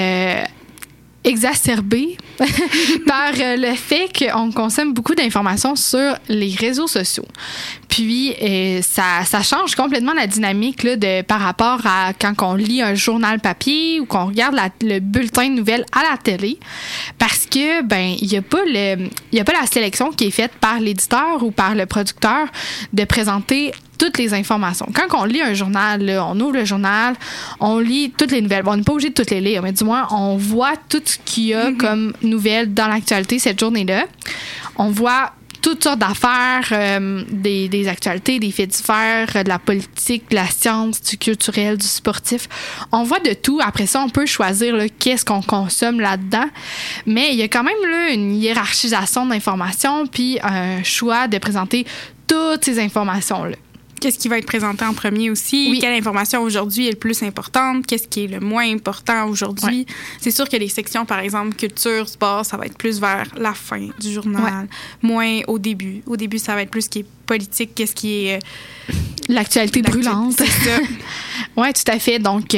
exacerbé par le fait qu'on consomme beaucoup d'informations sur les réseaux sociaux. Puis, ça change complètement la dynamique là, par rapport à quand on lit un journal papier ou qu'on regarde le bulletin de nouvelles à la télé, parce que il y a pas la sélection qui est faite par l'éditeur ou par le producteur de présenter toutes les informations. Quand on lit un journal, là, on ouvre le journal, on lit toutes les nouvelles. Bon, on n'est pas obligé de toutes les lire, mais du moins, on voit tout ce qu'il y a comme nouvelles dans l'actualité cette journée-là. On voit toutes sortes d'affaires, des actualités, des faits divers, de la politique, de la science, du culturel, du sportif. On voit de tout. Après ça, on peut choisir là, qu'est-ce qu'on consomme là-dedans. Mais il y a quand même là, une hiérarchisation d'informations puis un choix de présenter toutes ces informations-là. Qu'est-ce qui va être présenté en premier aussi? Oui. Quelle information aujourd'hui est le plus importante? Qu'est-ce qui est le moins important aujourd'hui? Ouais. C'est sûr que les sections, par exemple, culture, sport, ça va être plus vers la fin du journal, moins au début. Au début, ça va être plus ce qui est politique, qu'est-ce qui est... L'actualité brûlante. C'est ça. Oui, tout à fait. Donc,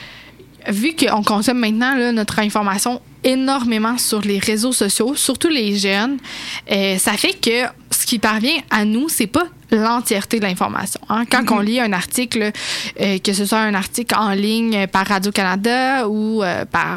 vu qu'on consomme maintenant là, notre information énormément sur les réseaux sociaux, surtout les jeunes, ça fait que ce qui parvient à nous, c'est pas l'entièreté de l'information. Hein? Quand on lit un article, que ce soit un article en ligne par Radio-Canada ou par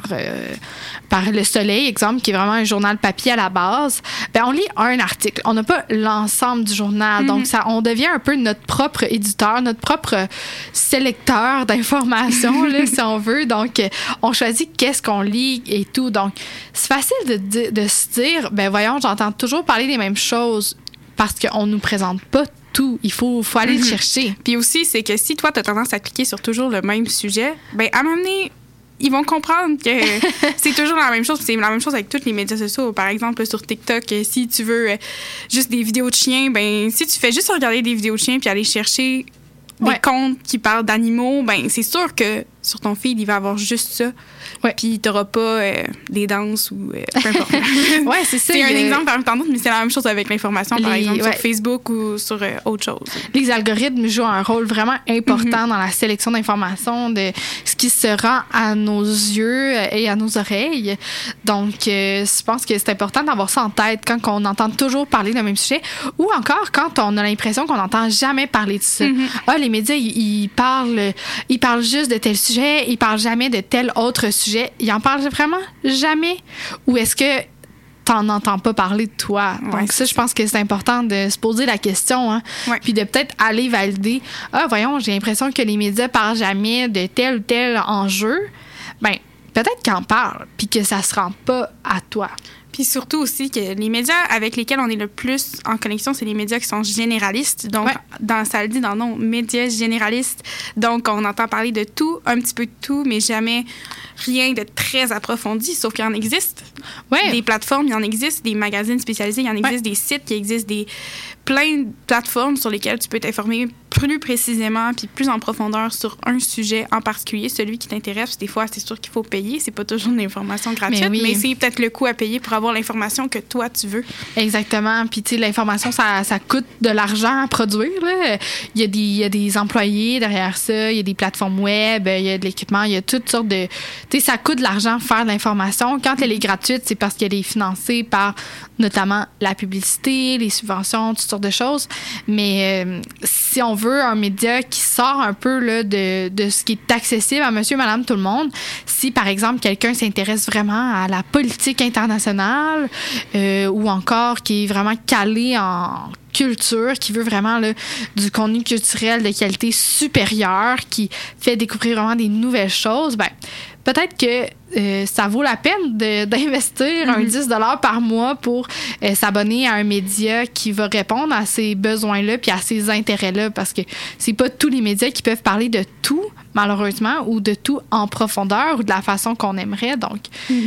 Le Soleil, exemple, qui est vraiment un journal papier à la base, on lit un article. On n'a pas l'ensemble du journal. Donc, on devient un peu notre propre éditeur, notre propre sélecteur d'informations, là, si on veut. Donc, on choisit qu'est-ce qu'on lit et tout. Donc, c'est facile de se dire, voyons, j'entends toujours parler des mêmes choses parce qu'on nous présente pas tout. Il faut aller le chercher. Puis aussi, c'est que si toi, tu as tendance à cliquer sur toujours le même sujet, à un moment donné, ils vont comprendre que c'est toujours la même chose. C'est la même chose avec tous les médias sociaux. Par exemple, sur TikTok, si tu veux juste des vidéos de chiens, si tu fais juste regarder des vidéos de chiens puis aller chercher des comptes qui parlent d'animaux, c'est sûr que sur ton feed, il va avoir juste ça. Ouais. Puis t'auras pas des danses ou peu importe. Ouais, c'est ça. C'est un exemple parmi tant d'autres, mais c'est la même chose avec l'information, par exemple, ouais. sur Facebook ou sur autre chose. Les algorithmes jouent un rôle vraiment important dans la sélection d'informations, de ce qui se rend à nos yeux et à nos oreilles. Donc, je pense que c'est important d'avoir ça en tête quand on entend toujours parler d'un même sujet ou encore quand on a l'impression qu'on n'entend jamais parler de ça. Ah, les médias, ils parlent juste de tel sujet, ils parlent jamais de tel autre sujet. Ils en parlent vraiment jamais. Ou est-ce que t'en entends pas parler de toi? Donc Ouais, ça, je pense que c'est important de se poser la question, hein, Ouais. puis de peut-être aller valider. Ah, voyons, j'ai l'impression que les médias parlent jamais de tel ou tel enjeu. Ben, peut-être qu'ils en parlent, puis que ça se rend pas à toi. Puis surtout aussi que les médias avec lesquels on est le plus en connexion, c'est les médias qui sont généralistes. Donc, ça le dit dans le nom, médias généralistes. Donc, on entend parler de tout, un petit peu de tout, mais jamais rien de très approfondi, sauf qu'il y en existe. Ouais. Des plateformes, il y en existe, des magazines spécialisés, il y en existe des sites, il existe plein de plateformes sur lesquelles tu peux t'informer plus précisément puis plus en profondeur sur un sujet en particulier, celui qui t'intéresse. Des fois, c'est sûr qu'il faut payer. C'est pas toujours une information gratuite, mais c'est peut-être le coût à payer pour avoir l'information que toi, tu veux. Exactement. Puis, tu sais, l'information, ça coûte de l'argent à produire, là. Il y a des employés derrière ça, il y a des plateformes web, il y a de l'équipement, il y a toutes sortes de... Tu sais, ça coûte de l'argent faire de l'information. Quand elle est gratuite, c'est parce qu'elle est financée par notamment la publicité, les subventions, toutes sortes de choses. Mais si on veut un média qui sort un peu là, de ce qui est accessible à monsieur, madame, tout le monde, si par exemple quelqu'un s'intéresse vraiment à la politique internationale ou encore qui est vraiment calé en culture, qui veut vraiment là, du contenu culturel de qualité supérieure, qui fait découvrir vraiment des nouvelles choses, ben peut-être que ça vaut la peine d'investir un 10 $ par mois pour s'abonner à un média qui va répondre à ces besoins-là puis à ces intérêts-là, parce que c'est pas tous les médias qui peuvent parler de tout, malheureusement, ou de tout en profondeur ou de la façon qu'on aimerait. Donc,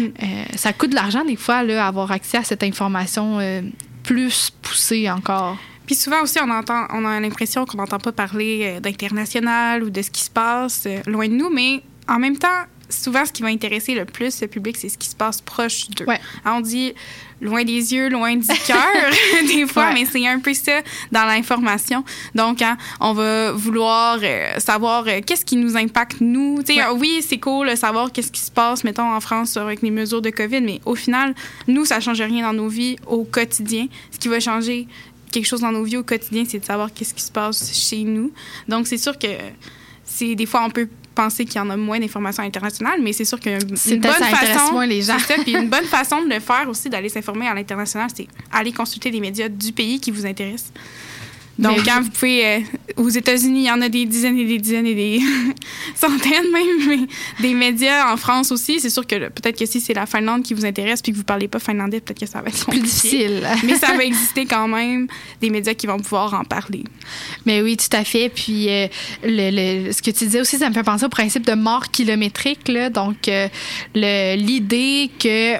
ça coûte de l'argent des fois, là, avoir accès à cette information plus poussée encore. Puis souvent aussi, on a l'impression qu'on n'entend pas parler d'international ou de ce qui se passe loin de nous, mais en même temps, souvent, ce qui va intéresser le plus le public, c'est ce qui se passe proche d'eux. Ouais. On dit loin des yeux, loin du cœur, des fois, mais c'est un peu ça dans l'information. Donc, on va vouloir savoir qu'est-ce qui nous impacte, nous. Oui, c'est cool de savoir qu'est-ce qui se passe, mettons, en France avec les mesures de COVID, mais au final, nous, ça ne change rien dans nos vies au quotidien. Ce qui va changer quelque chose dans nos vies au quotidien, c'est de savoir qu'est-ce qui se passe chez nous. Donc, c'est sûr que des fois, on peut penser qu'il y en a moins d'informations internationales, mais c'est sûr qu'une bonne façon, moins les gens. c'est ça, puis une bonne façon de le faire aussi, d'aller s'informer à l'international, c'est aller consulter les médias du pays qui vous intéressent. Donc, quand vous pouvez... aux États-Unis, il y en a des dizaines et des dizaines et des centaines même, mais des médias en France aussi. C'est sûr que peut-être que si c'est la Finlande qui vous intéresse puis que vous ne parlez pas finlandais, peut-être que ça va être plus difficile. Mais ça va exister quand même des médias qui vont pouvoir en parler. Mais oui, tout à fait. Puis, ce que tu disais aussi, ça me fait penser au principe de mort kilométrique, là. Donc, l'idée que...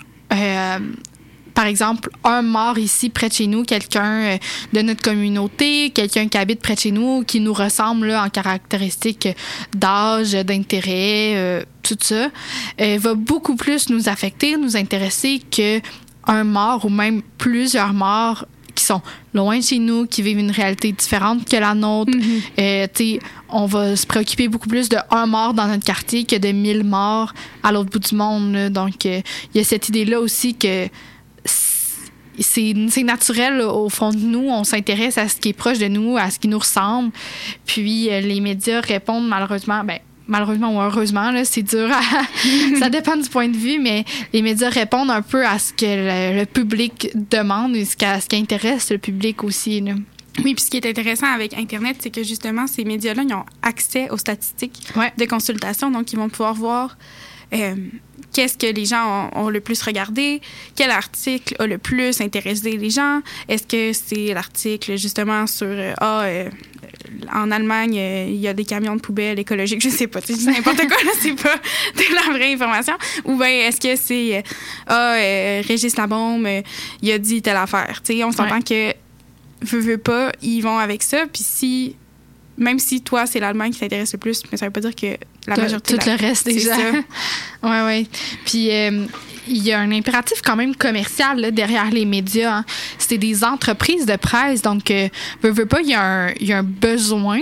par exemple, un mort ici près de chez nous, quelqu'un de notre communauté, quelqu'un qui habite près de chez nous, qui nous ressemble là, en caractéristiques d'âge, d'intérêt, tout ça, va beaucoup plus nous affecter, nous intéresser qu'un mort ou même plusieurs morts qui sont loin de chez nous, qui vivent une réalité différente que la nôtre. On va se préoccuper beaucoup plus de un mort dans notre quartier que de 1000 morts à l'autre bout du monde. Là. Donc, il y a cette idée-là aussi que c'est naturel là, au fond de nous, on s'intéresse à ce qui est proche de nous, à ce qui nous ressemble. Puis les médias répondent malheureusement ou heureusement, là, c'est dur. Ça dépend du point de vue, mais les médias répondent un peu à ce que le public demande et à ce qui intéresse le public aussi. Là. Oui, puis ce qui est intéressant avec Internet, c'est que justement, ces médias-là, ils ont accès aux statistiques de consultation, donc ils vont pouvoir voir qu'est-ce que les gens ont le plus regardé, quel article a le plus intéressé les gens, est-ce que c'est l'article justement sur en Allemagne, il y a des camions de poubelles écologiques, je sais pas, c'est n'importe quoi, là, c'est pas de la vraie information, ou bien est-ce que c'est Régis Labaume, il a dit telle affaire, tu sais, on s'entend que veut pas, ils vont avec ça, puis même si toi, c'est l'Allemagne qui t'intéresse le plus, mais ça veut pas dire que la majorité. Tout le reste des gens. Oui. Puis il y a un impératif quand même commercial là, derrière les médias. Hein. C'est des entreprises de presse, donc veux pas, il y a un besoin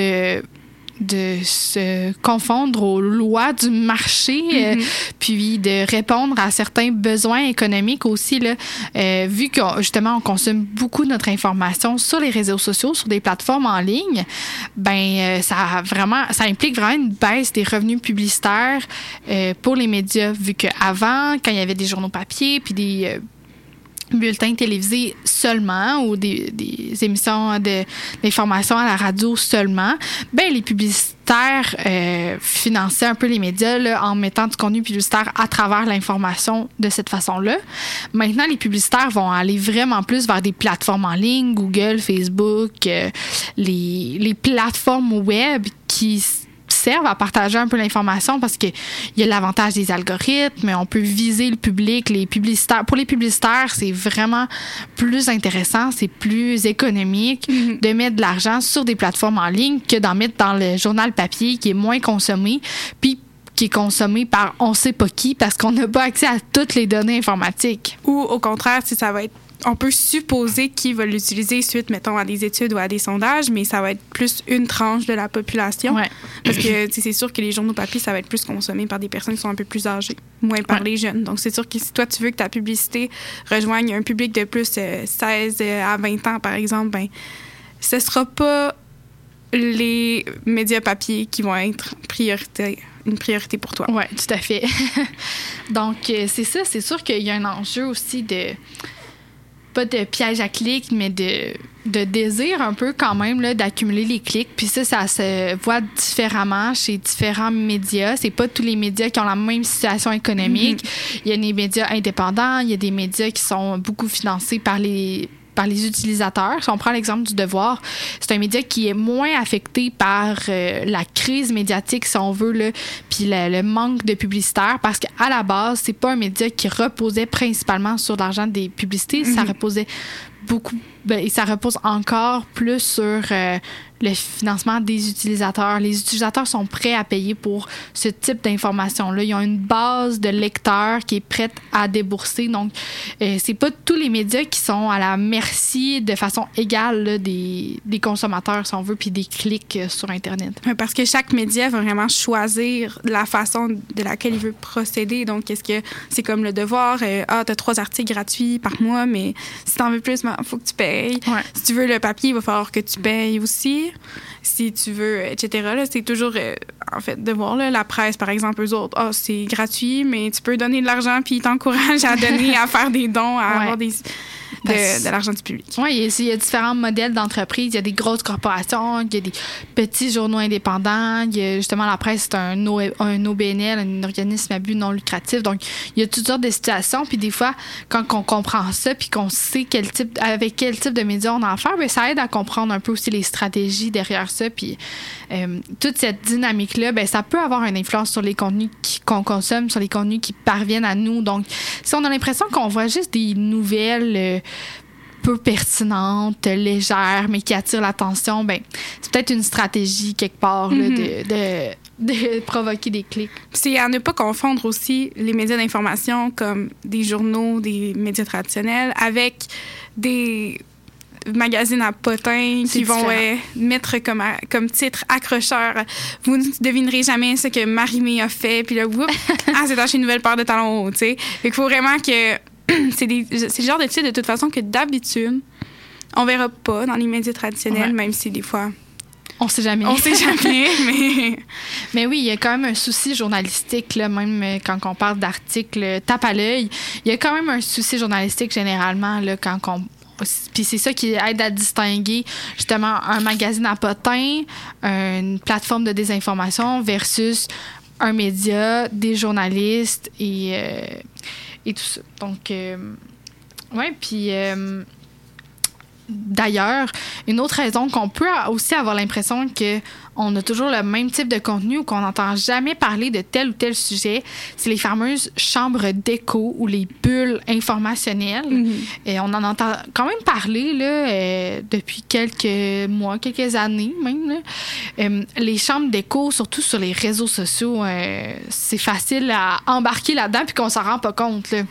de se confondre aux lois du marché, puis de répondre à certains besoins économiques aussi. Là, vu que justement on consomme beaucoup de notre information sur les réseaux sociaux, sur des plateformes en ligne, ça implique vraiment une baisse des revenus publicitaires pour les médias, vu qu'avant, quand il y avait des journaux papier, puis des bulletins télévisés seulement ou des émissions d'information à la radio seulement, les publicitaires finançaient un peu les médias là, en mettant du contenu publicitaire à travers l'information de cette façon-là. Maintenant, les publicitaires vont aller vraiment plus vers des plateformes en ligne, Google, Facebook, les plateformes web qui servent à partager un peu l'information parce qu'il y a l'avantage des algorithmes, on peut viser le public, les publicitaires. Pour les publicitaires, c'est vraiment plus intéressant, c'est plus économique de mettre de l'argent sur des plateformes en ligne que d'en mettre dans le journal papier qui est moins consommé, puis qui est consommé par on sait pas qui parce qu'on n'a pas accès à toutes les données informatiques. Ou au contraire, si ça va être on peut supposer qui va l'utiliser suite, mettons, à des études ou à des sondages, mais ça va être plus une tranche de la population. Ouais. Parce que c'est sûr que les journaux papier, ça va être plus consommé par des personnes qui sont un peu plus âgées, moins par les jeunes. Donc, c'est sûr que si toi, tu veux que ta publicité rejoigne un public de plus 16 à 20 ans, par exemple, ce ne sera pas les médias papier qui vont être une priorité pour toi. Oui, tout à fait. Donc, c'est ça. C'est sûr qu'il y a un enjeu aussi pas de piège à clics, mais de désir un peu quand même là, d'accumuler les clics. Puis ça se voit différemment chez différents médias. C'est pas tous les médias qui ont la même situation économique. Il y a des médias indépendants, il y a des médias qui sont beaucoup financés par les utilisateurs. Si on prend l'exemple du Devoir, c'est un média qui est moins affecté par la crise médiatique, si on veut, là, puis le manque de publicitaires, parce qu'à la base, c'est pas un média qui reposait principalement sur l'argent des publicités. Ça reposait beaucoup, et ça repose encore plus sur le financement des utilisateurs. Les utilisateurs sont prêts à payer pour ce type d'information-là. Ils ont une base de lecteurs qui est prête à débourser. Donc, c'est pas tous les médias qui sont à la merci de façon égale là, des consommateurs, si on veut, puis des clics sur Internet. Parce que chaque média va vraiment choisir la façon de laquelle il veut procéder. Donc, est-ce que c'est comme le Devoir? T'as 3 articles gratuits par mois, mais si t'en veux plus, il faut que tu payes. Ouais. Si tu veux le papier, il va falloir que tu payes aussi. Si tu veux, etc. Là, c'est toujours, en fait, de voir là, la presse, par exemple, eux autres. C'est gratuit, mais tu peux donner de l'argent, puis ils t'encouragent à donner, à faire des dons, à avoir de l'argent du public. Oui, il y a différents modèles d'entreprises. Il y a des grosses corporations, il y a des petits journaux indépendants. Il y a justement la presse, c'est un OBNL, un organisme à but non lucratif. Donc, il y a toutes sortes de situations. Puis des fois, quand on comprend ça, puis qu'on sait avec quel type de médias on a affaire, ça aide à comprendre un peu aussi les stratégies derrière ça. Puis toute cette dynamique-là, ça peut avoir une influence sur les contenus qu'on consomme, sur les contenus qui parviennent à nous. Donc, si on a l'impression qu'on voit juste des nouvelles peu pertinentes, légères, mais qui attirent l'attention, c'est peut-être une stratégie quelque part là, de provoquer des clics. C'est à ne pas confondre aussi les médias d'information comme des journaux, des médias traditionnels avec des magazines à potins qui vont mettre comme titre accrocheur. Vous ne devinerez jamais ce que Marie-Mé a fait, puis là, c'est acheté une nouvelle paire de talons hauts, tu sais. Fait qu'il faut vraiment que c'est le genre de titre de toute façon que d'habitude on verra pas dans les médias traditionnels, même si des fois on sait jamais. Mais oui, il y a quand même un souci journalistique là, même quand on parle d'articles tape à l'œil, il y a quand même un souci journalistique généralement là, puis c'est ça qui aide à distinguer justement un magazine à potins, une plateforme de désinformation versus un média, des journalistes et tout ça. Donc, puis D'ailleurs, une autre raison qu'on peut aussi avoir l'impression qu'on a toujours le même type de contenu ou qu'on n'entend jamais parler de tel ou tel sujet, c'est les fameuses chambres d'écho ou les bulles informationnelles. Et on en entend quand même parler là, depuis quelques mois, quelques années même. Là. Les chambres d'écho, surtout sur les réseaux sociaux, c'est facile à embarquer là-dedans puis qu'on s'en rend pas compte. Là.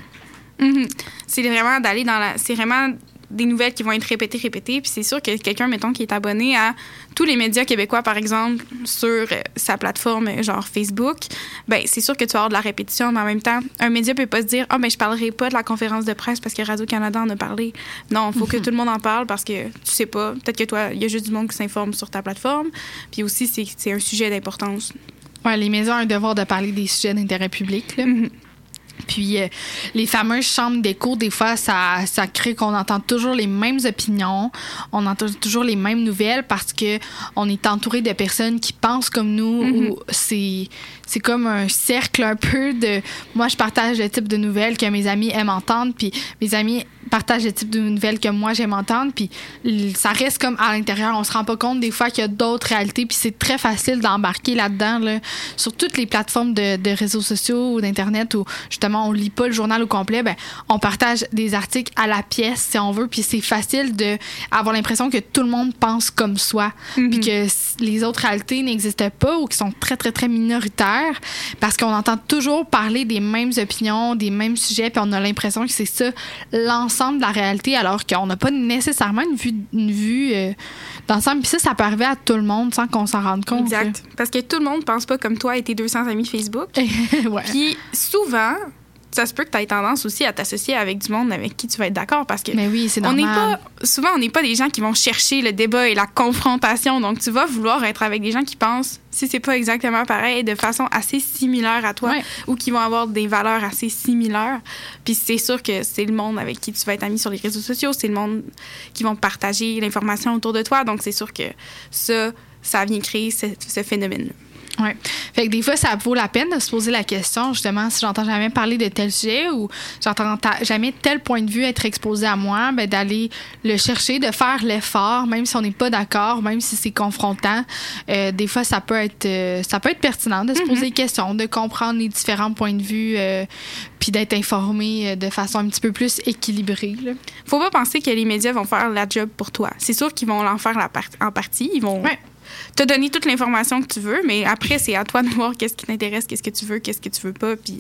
C'est vraiment d'aller dans la... C'est vraiment des nouvelles qui vont être répétées. Puis c'est sûr que quelqu'un, mettons, qui est abonné à tous les médias québécois, par exemple, sur sa plateforme, genre Facebook, ben c'est sûr que tu vas avoir de la répétition, mais en même temps, un média peut pas se dire « Ah, ben je parlerai pas de la conférence de presse parce que Radio-Canada en a parlé. » Non, il faut que tout le monde en parle parce que tu sais pas, peut-être que toi, il y a juste du monde qui s'informe sur ta plateforme. Puis aussi, c'est un sujet d'importance. Ouais, les médias ont un devoir de parler des sujets d'intérêt public, là. Puis les fameuses chambres d'écho, des fois, ça crée qu'on entend toujours les mêmes opinions, on entend toujours les mêmes nouvelles parce que on est entouré de personnes qui pensent comme nous. Ou c'est comme un cercle un peu de... Moi, je partage le type de nouvelles que mes amis aiment entendre, puis mes amis partagent le type de nouvelles que moi, j'aime entendre, puis ça reste comme à l'intérieur. On se rend pas compte des fois qu'il y a d'autres réalités, puis c'est très facile d'embarquer là-dedans, là, sur toutes les plateformes de réseaux sociaux ou d'Internet où, justement, on lit pas le journal au complet, ben on partage des articles à la pièce, si on veut, puis c'est facile d'avoir l'impression que tout le monde pense comme soi, puis que les autres réalités n'existent pas ou qui sont très, très, très minoritaires, parce qu'on entend toujours parler des mêmes opinions, des mêmes sujets, puis on a l'impression que c'est ça l'ensemble de la réalité, alors qu'on n'a pas nécessairement une vue d'ensemble. Puis ça peut arriver à tout le monde sans qu'on s'en rende compte. Exact. Là. Parce que tout le monde pense pas comme toi et tes 200 amis Facebook. Ouais. Puis souvent, ça se peut que tu aies tendance aussi à t'associer avec du monde avec qui tu vas être d'accord parce que mais oui, c'est normal. Souvent, on n'est pas des gens qui vont chercher le débat et la confrontation. Donc, tu vas vouloir être avec des gens qui pensent, si c'est pas exactement pareil, de façon assez similaire à toi ou qui vont avoir des valeurs assez similaires. Puis c'est sûr que c'est le monde avec qui tu vas être ami sur les réseaux sociaux. C'est le monde qui vont partager l'information autour de toi. Donc, c'est sûr que ça vient créer ce phénomène-là. Oui. Fait que des fois, ça vaut la peine de se poser la question, justement, si j'entends jamais parler de tel sujet ou j'entends jamais tel point de vue être exposé à moi, ben d'aller le chercher, de faire l'effort, même si on n'est pas d'accord, même si c'est confrontant. Des fois, ça peut être pertinent de se poser des questions, de comprendre les différents points de vue, puis d'être informé de façon un petit peu plus équilibrée. Là. Faut pas penser que les médias vont faire la job pour toi. C'est sûr qu'ils vont l'en faire en partie. Ils vont... te donner toute l'information que tu veux, mais après, c'est à toi de voir qu'est-ce qui t'intéresse, qu'est-ce que tu veux pas. Puis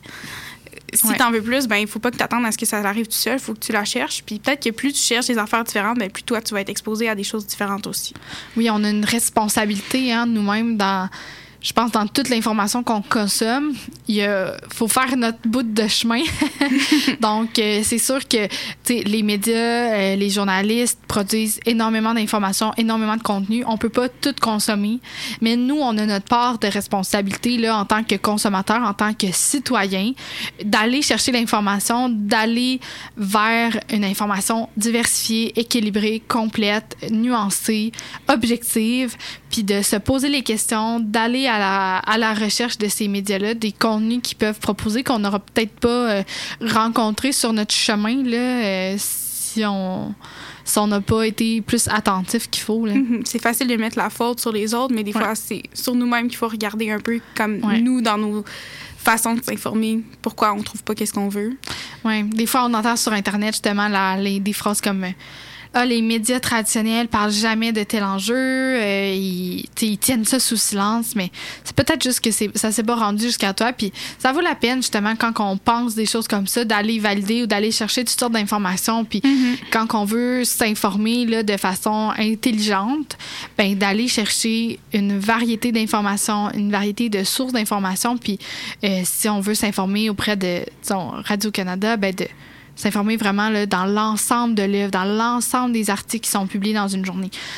si t'en veux plus, ben il faut pas que t'attendes à ce que ça arrive tout seul. Il faut que tu la cherches. Puis peut-être que plus tu cherches des affaires différentes, ben plus toi, tu vas être exposé à des choses différentes aussi. Oui, on a une responsabilité nous-mêmes je pense dans toute l'information qu'on consomme, il faut faire notre bout de chemin. Donc, c'est sûr que les médias, les journalistes produisent énormément d'informations, énormément de contenu. On peut pas tout consommer, mais nous, on a notre part de responsabilité là, en tant que consommateur, en tant que citoyen, d'aller chercher l'information, d'aller vers une information diversifiée, équilibrée, complète, nuancée, objective, puis de se poser les questions, d'aller à la recherche de ces médias-là, des contenus qu'ils peuvent proposer qu'on n'aura peut-être pas rencontrés sur notre chemin là, si on n'a pas été plus attentif qu'il faut. Là. C'est facile de mettre la faute sur les autres, mais des fois, c'est sur nous-mêmes qu'il faut regarder un peu comme nous, dans nos façons de s'informer, pourquoi on trouve pas qu'est-ce qu'on veut. Oui, des fois, on entend sur Internet, justement, des phrases comme... les médias traditionnels parlent jamais de tel enjeu, ils tiennent ça sous silence, mais c'est peut-être juste que ça s'est pas rendu jusqu'à toi, puis ça vaut la peine, justement, quand on pense des choses comme ça, d'aller valider ou d'aller chercher toutes sortes d'informations, puis quand on veut s'informer là, de façon intelligente, ben d'aller chercher une variété d'informations, une variété de sources d'informations, puis si on veut s'informer auprès de, disons, Radio-Canada, ben de s'informer vraiment là, dans l'ensemble de l'œuvre, dans l'ensemble des articles qui sont publiés dans une journée.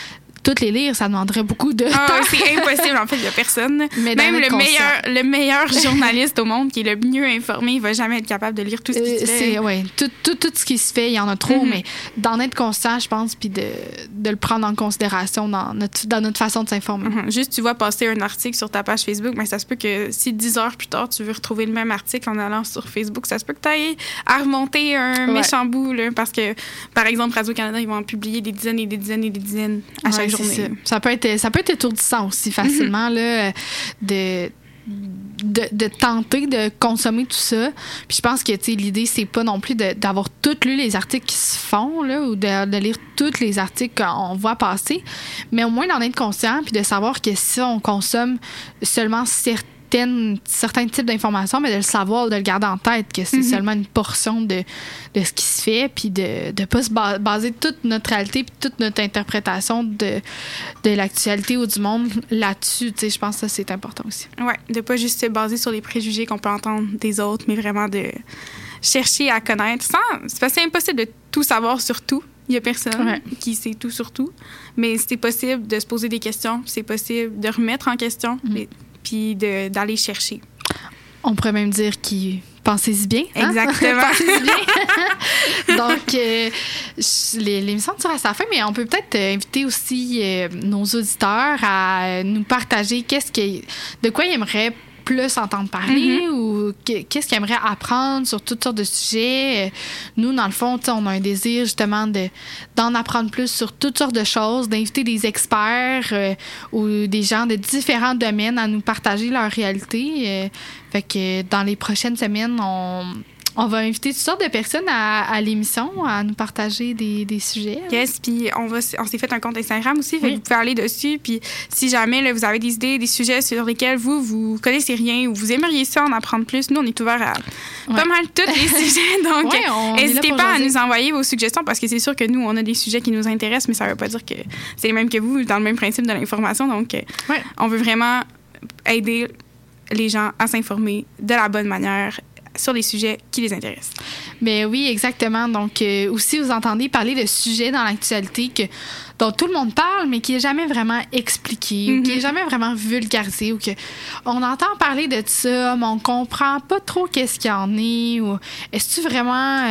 toutes les lire, ça demanderait beaucoup de temps. C'est impossible, en fait, il n'y a personne. Mais même le meilleur journaliste au monde qui est le mieux informé, il ne va jamais être capable de lire tout ce qui se fait. Oui, tout ce qui se fait, il y en a trop, mais d'en être conscient, je pense, puis de le prendre en considération dans notre façon de s'informer. Juste, tu vois passer un article sur ta page Facebook, mais ça se peut que si 10 heures plus tard, tu veux retrouver le même article en allant sur Facebook, ça se peut que tu ailles à remonter un méchant bout, là, parce que, par exemple, Radio-Canada, ils vont en publier des dizaines et des dizaines et des dizaines à chaque journée. Ça peut être étourdissant aussi facilement, là, de tenter de consommer tout ça. Puis je pense que l'idée, c'est pas non plus d'avoir tous lu les articles qui se font, là, ou de lire tous les articles qu'on voit passer, mais au moins d'en être conscient puis de savoir que si on consomme seulement certains types d'informations, mais de le savoir, de le garder en tête, que c'est seulement une portion de ce qui se fait, puis de ne pas se baser toute notre réalité puis toute notre interprétation de l'actualité ou du monde là-dessus. Je pense que ça, c'est important aussi. Oui, de ne pas juste se baser sur les préjugés qu'on peut entendre des autres, mais vraiment de chercher à connaître. C'est parce que c'est impossible de tout savoir sur tout. Il n'y a personne qui sait tout sur tout, mais c'est possible de se poser des questions, c'est possible de remettre en question, puis d'aller chercher. On pourrait même dire pensez-y bien. Hein? Exactement. Pensez-y bien. Donc, l'émission tire à sa fin, mais on peut peut-être inviter aussi nos auditeurs à nous partager de quoi ils aimeraient plus entendre parler ou qu'est-ce qu'ils aimeraient apprendre sur toutes sortes de sujets. Nous, dans le fond, on a un désir justement d'en apprendre plus sur toutes sortes de choses, d'inviter des experts ou des gens de différents domaines à nous partager leur réalité. Fait que dans les prochaines semaines, on va inviter toutes sortes de personnes à l'émission à nous partager des sujets. Yes, puis on s'est fait un compte Instagram aussi, fait que vous pouvez aller dessus. Puis si jamais là, vous avez des idées, des sujets sur lesquels vous connaissez rien ou vous aimeriez ça en apprendre plus, nous, on est ouverts à pas mal tous les sujets. Donc, n'hésitez pas à nous envoyer vos suggestions parce que c'est sûr que nous, on a des sujets qui nous intéressent, mais ça ne veut pas dire que c'est les mêmes que vous, dans le même principe de l'information. Donc, on veut vraiment aider les gens à s'informer de la bonne manière sur les sujets qui les intéressent. Mais oui, exactement. Donc, aussi, vous entendez parler de sujets dans l'actualité dont tout le monde parle, mais qui n'est jamais vraiment expliqué, ou qui n'est jamais vraiment vulgarisé, ou qu'on entend parler de ça, mais on ne comprend pas trop qu'est-ce qu'il y en est, ou est-ce que vraiment,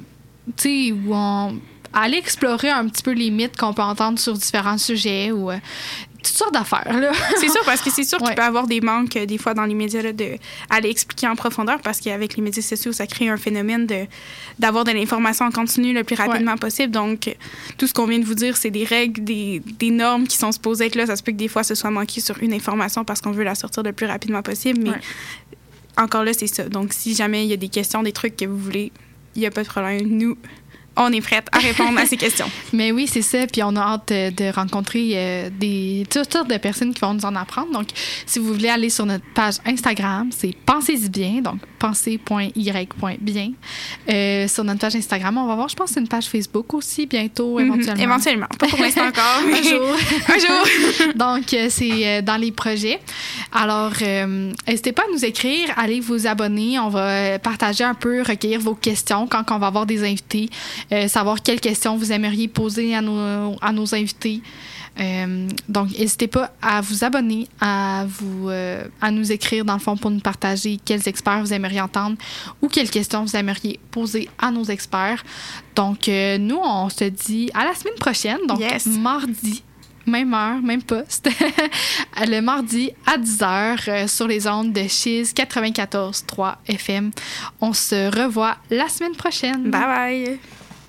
tu sais, où aller explorer un petit peu les mythes qu'on peut entendre sur différents sujets, ou toutes sortes d'affaires, là. C'est sûr, parce que c'est sûr qu'il peut y avoir des manques, des fois, dans les médias, là, d'aller expliquer en profondeur, parce qu'avec les médias sociaux, ça crée un phénomène d'avoir de l'information en continu le plus rapidement possible. Donc, tout ce qu'on vient de vous dire, c'est des règles, des normes qui sont supposées être là. Ça se peut que des fois, ce soit manqué sur une information parce qu'on veut la sortir le plus rapidement possible, mais encore là, c'est ça. Donc, si jamais il y a des questions, des trucs que vous voulez, il n'y a pas de problème. Nous, on est prête à répondre à ces questions. Mais oui, c'est ça. Puis on a hâte de rencontrer toutes sortes de personnes qui vont nous en apprendre. Donc, si vous voulez aller sur notre page Instagram, c'est Pensez-y bien, donc pensez.y.bien. Sur notre page Instagram, on va voir, je pense, c'est une page Facebook aussi, bientôt, éventuellement. Éventuellement. Pas pour l'instant encore. Un jour. Un jour. Donc, c'est dans les projets. Alors, n'hésitez pas à nous écrire, allez vous abonner. On va partager un peu, recueillir vos questions quand on va avoir des invités. Savoir quelles questions vous aimeriez poser à nos invités. Donc, n'hésitez pas à vous abonner, à nous écrire, dans le fond, pour nous partager quels experts vous aimeriez entendre ou quelles questions vous aimeriez poser à nos experts. Donc, nous, on se dit à la semaine prochaine, donc mardi. Même heure, même poste. Le mardi à 10h sur les ondes de Chiz 94.3 FM. On se revoit la semaine prochaine. Bye bye!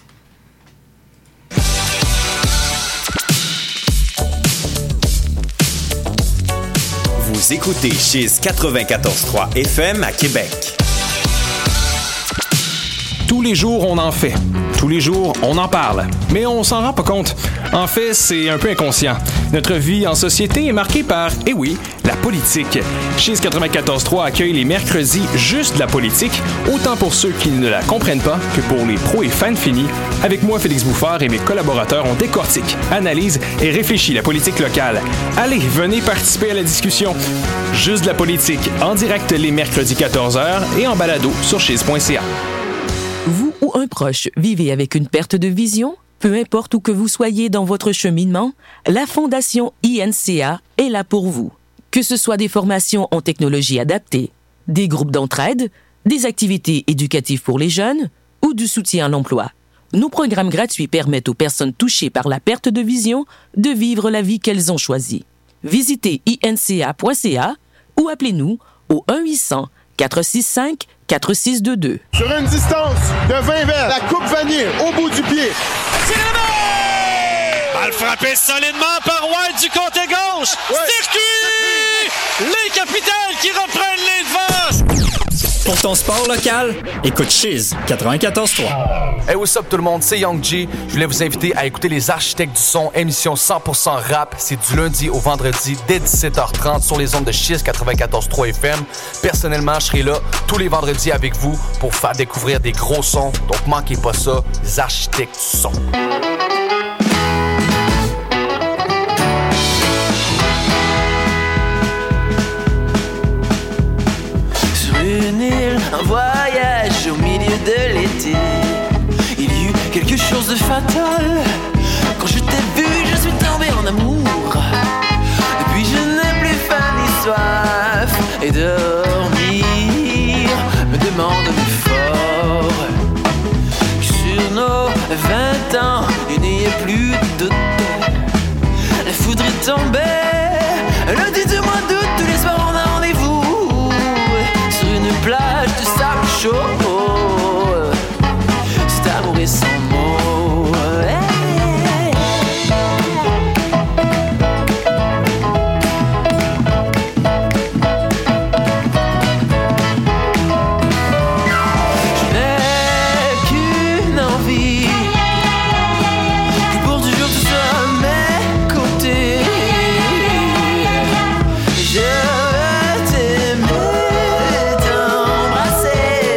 Vous écoutez Chiz 94.3 FM à Québec. Tous les jours, on en fait. Tous les jours, on en parle. Mais on s'en rend pas compte. En fait, c'est un peu inconscient. Notre vie en société est marquée par, eh oui, la politique. Chiz 94.3 accueille les mercredis juste de la politique, autant pour ceux qui ne la comprennent pas que pour les pros et fans finis. Avec moi, Félix Bouffard et mes collaborateurs, on décortique, analyse et réfléchit la politique locale. Allez, venez participer à la discussion. Juste de la politique, en direct les mercredis 14h et en balado sur chiz.ca. Vous ou un proche vivez avec une perte de vision? Peu importe où que vous soyez dans votre cheminement, la Fondation INCA est là pour vous. Que ce soit des formations en technologie adaptée, des groupes d'entraide, des activités éducatives pour les jeunes ou du soutien à l'emploi. Nos programmes gratuits permettent aux personnes touchées par la perte de vision de vivre la vie qu'elles ont choisie. Visitez inca.ca ou appelez-nous au 1-800-465-4622. Sur une distance de 20 mètres, la coupe vanille au bout du pied. C'est la main! Balle frappée solidement par White du côté gauche. Circuit! Les Capitals qui reprennent les devants. Pour ton sport local, écoute Chiz 94.3. Hey, what's up tout le monde, c'est Young G. Je voulais vous inviter à écouter Les Architectes du Son, émission 100% rap. C'est du lundi au vendredi dès 17h30 sur les ondes de Chiz 94.3 FM. Personnellement, je serai là tous les vendredis avec vous pour faire découvrir des gros sons. Donc manquez pas ça, Les Architectes du Son. Une île, un voyage au milieu de l'été. Il y eut quelque chose de fatal. Quand je t'ai vu, je suis tombé en amour. Depuis je n'ai plus faim ni soif. Et dormir me demande un effort. Sur nos 20 ans, il n'y a plus de doute. La foudre est tombée. Le 10 du mois d'août, tous les soirs on a rendez-vous. Une plage de sable chaud,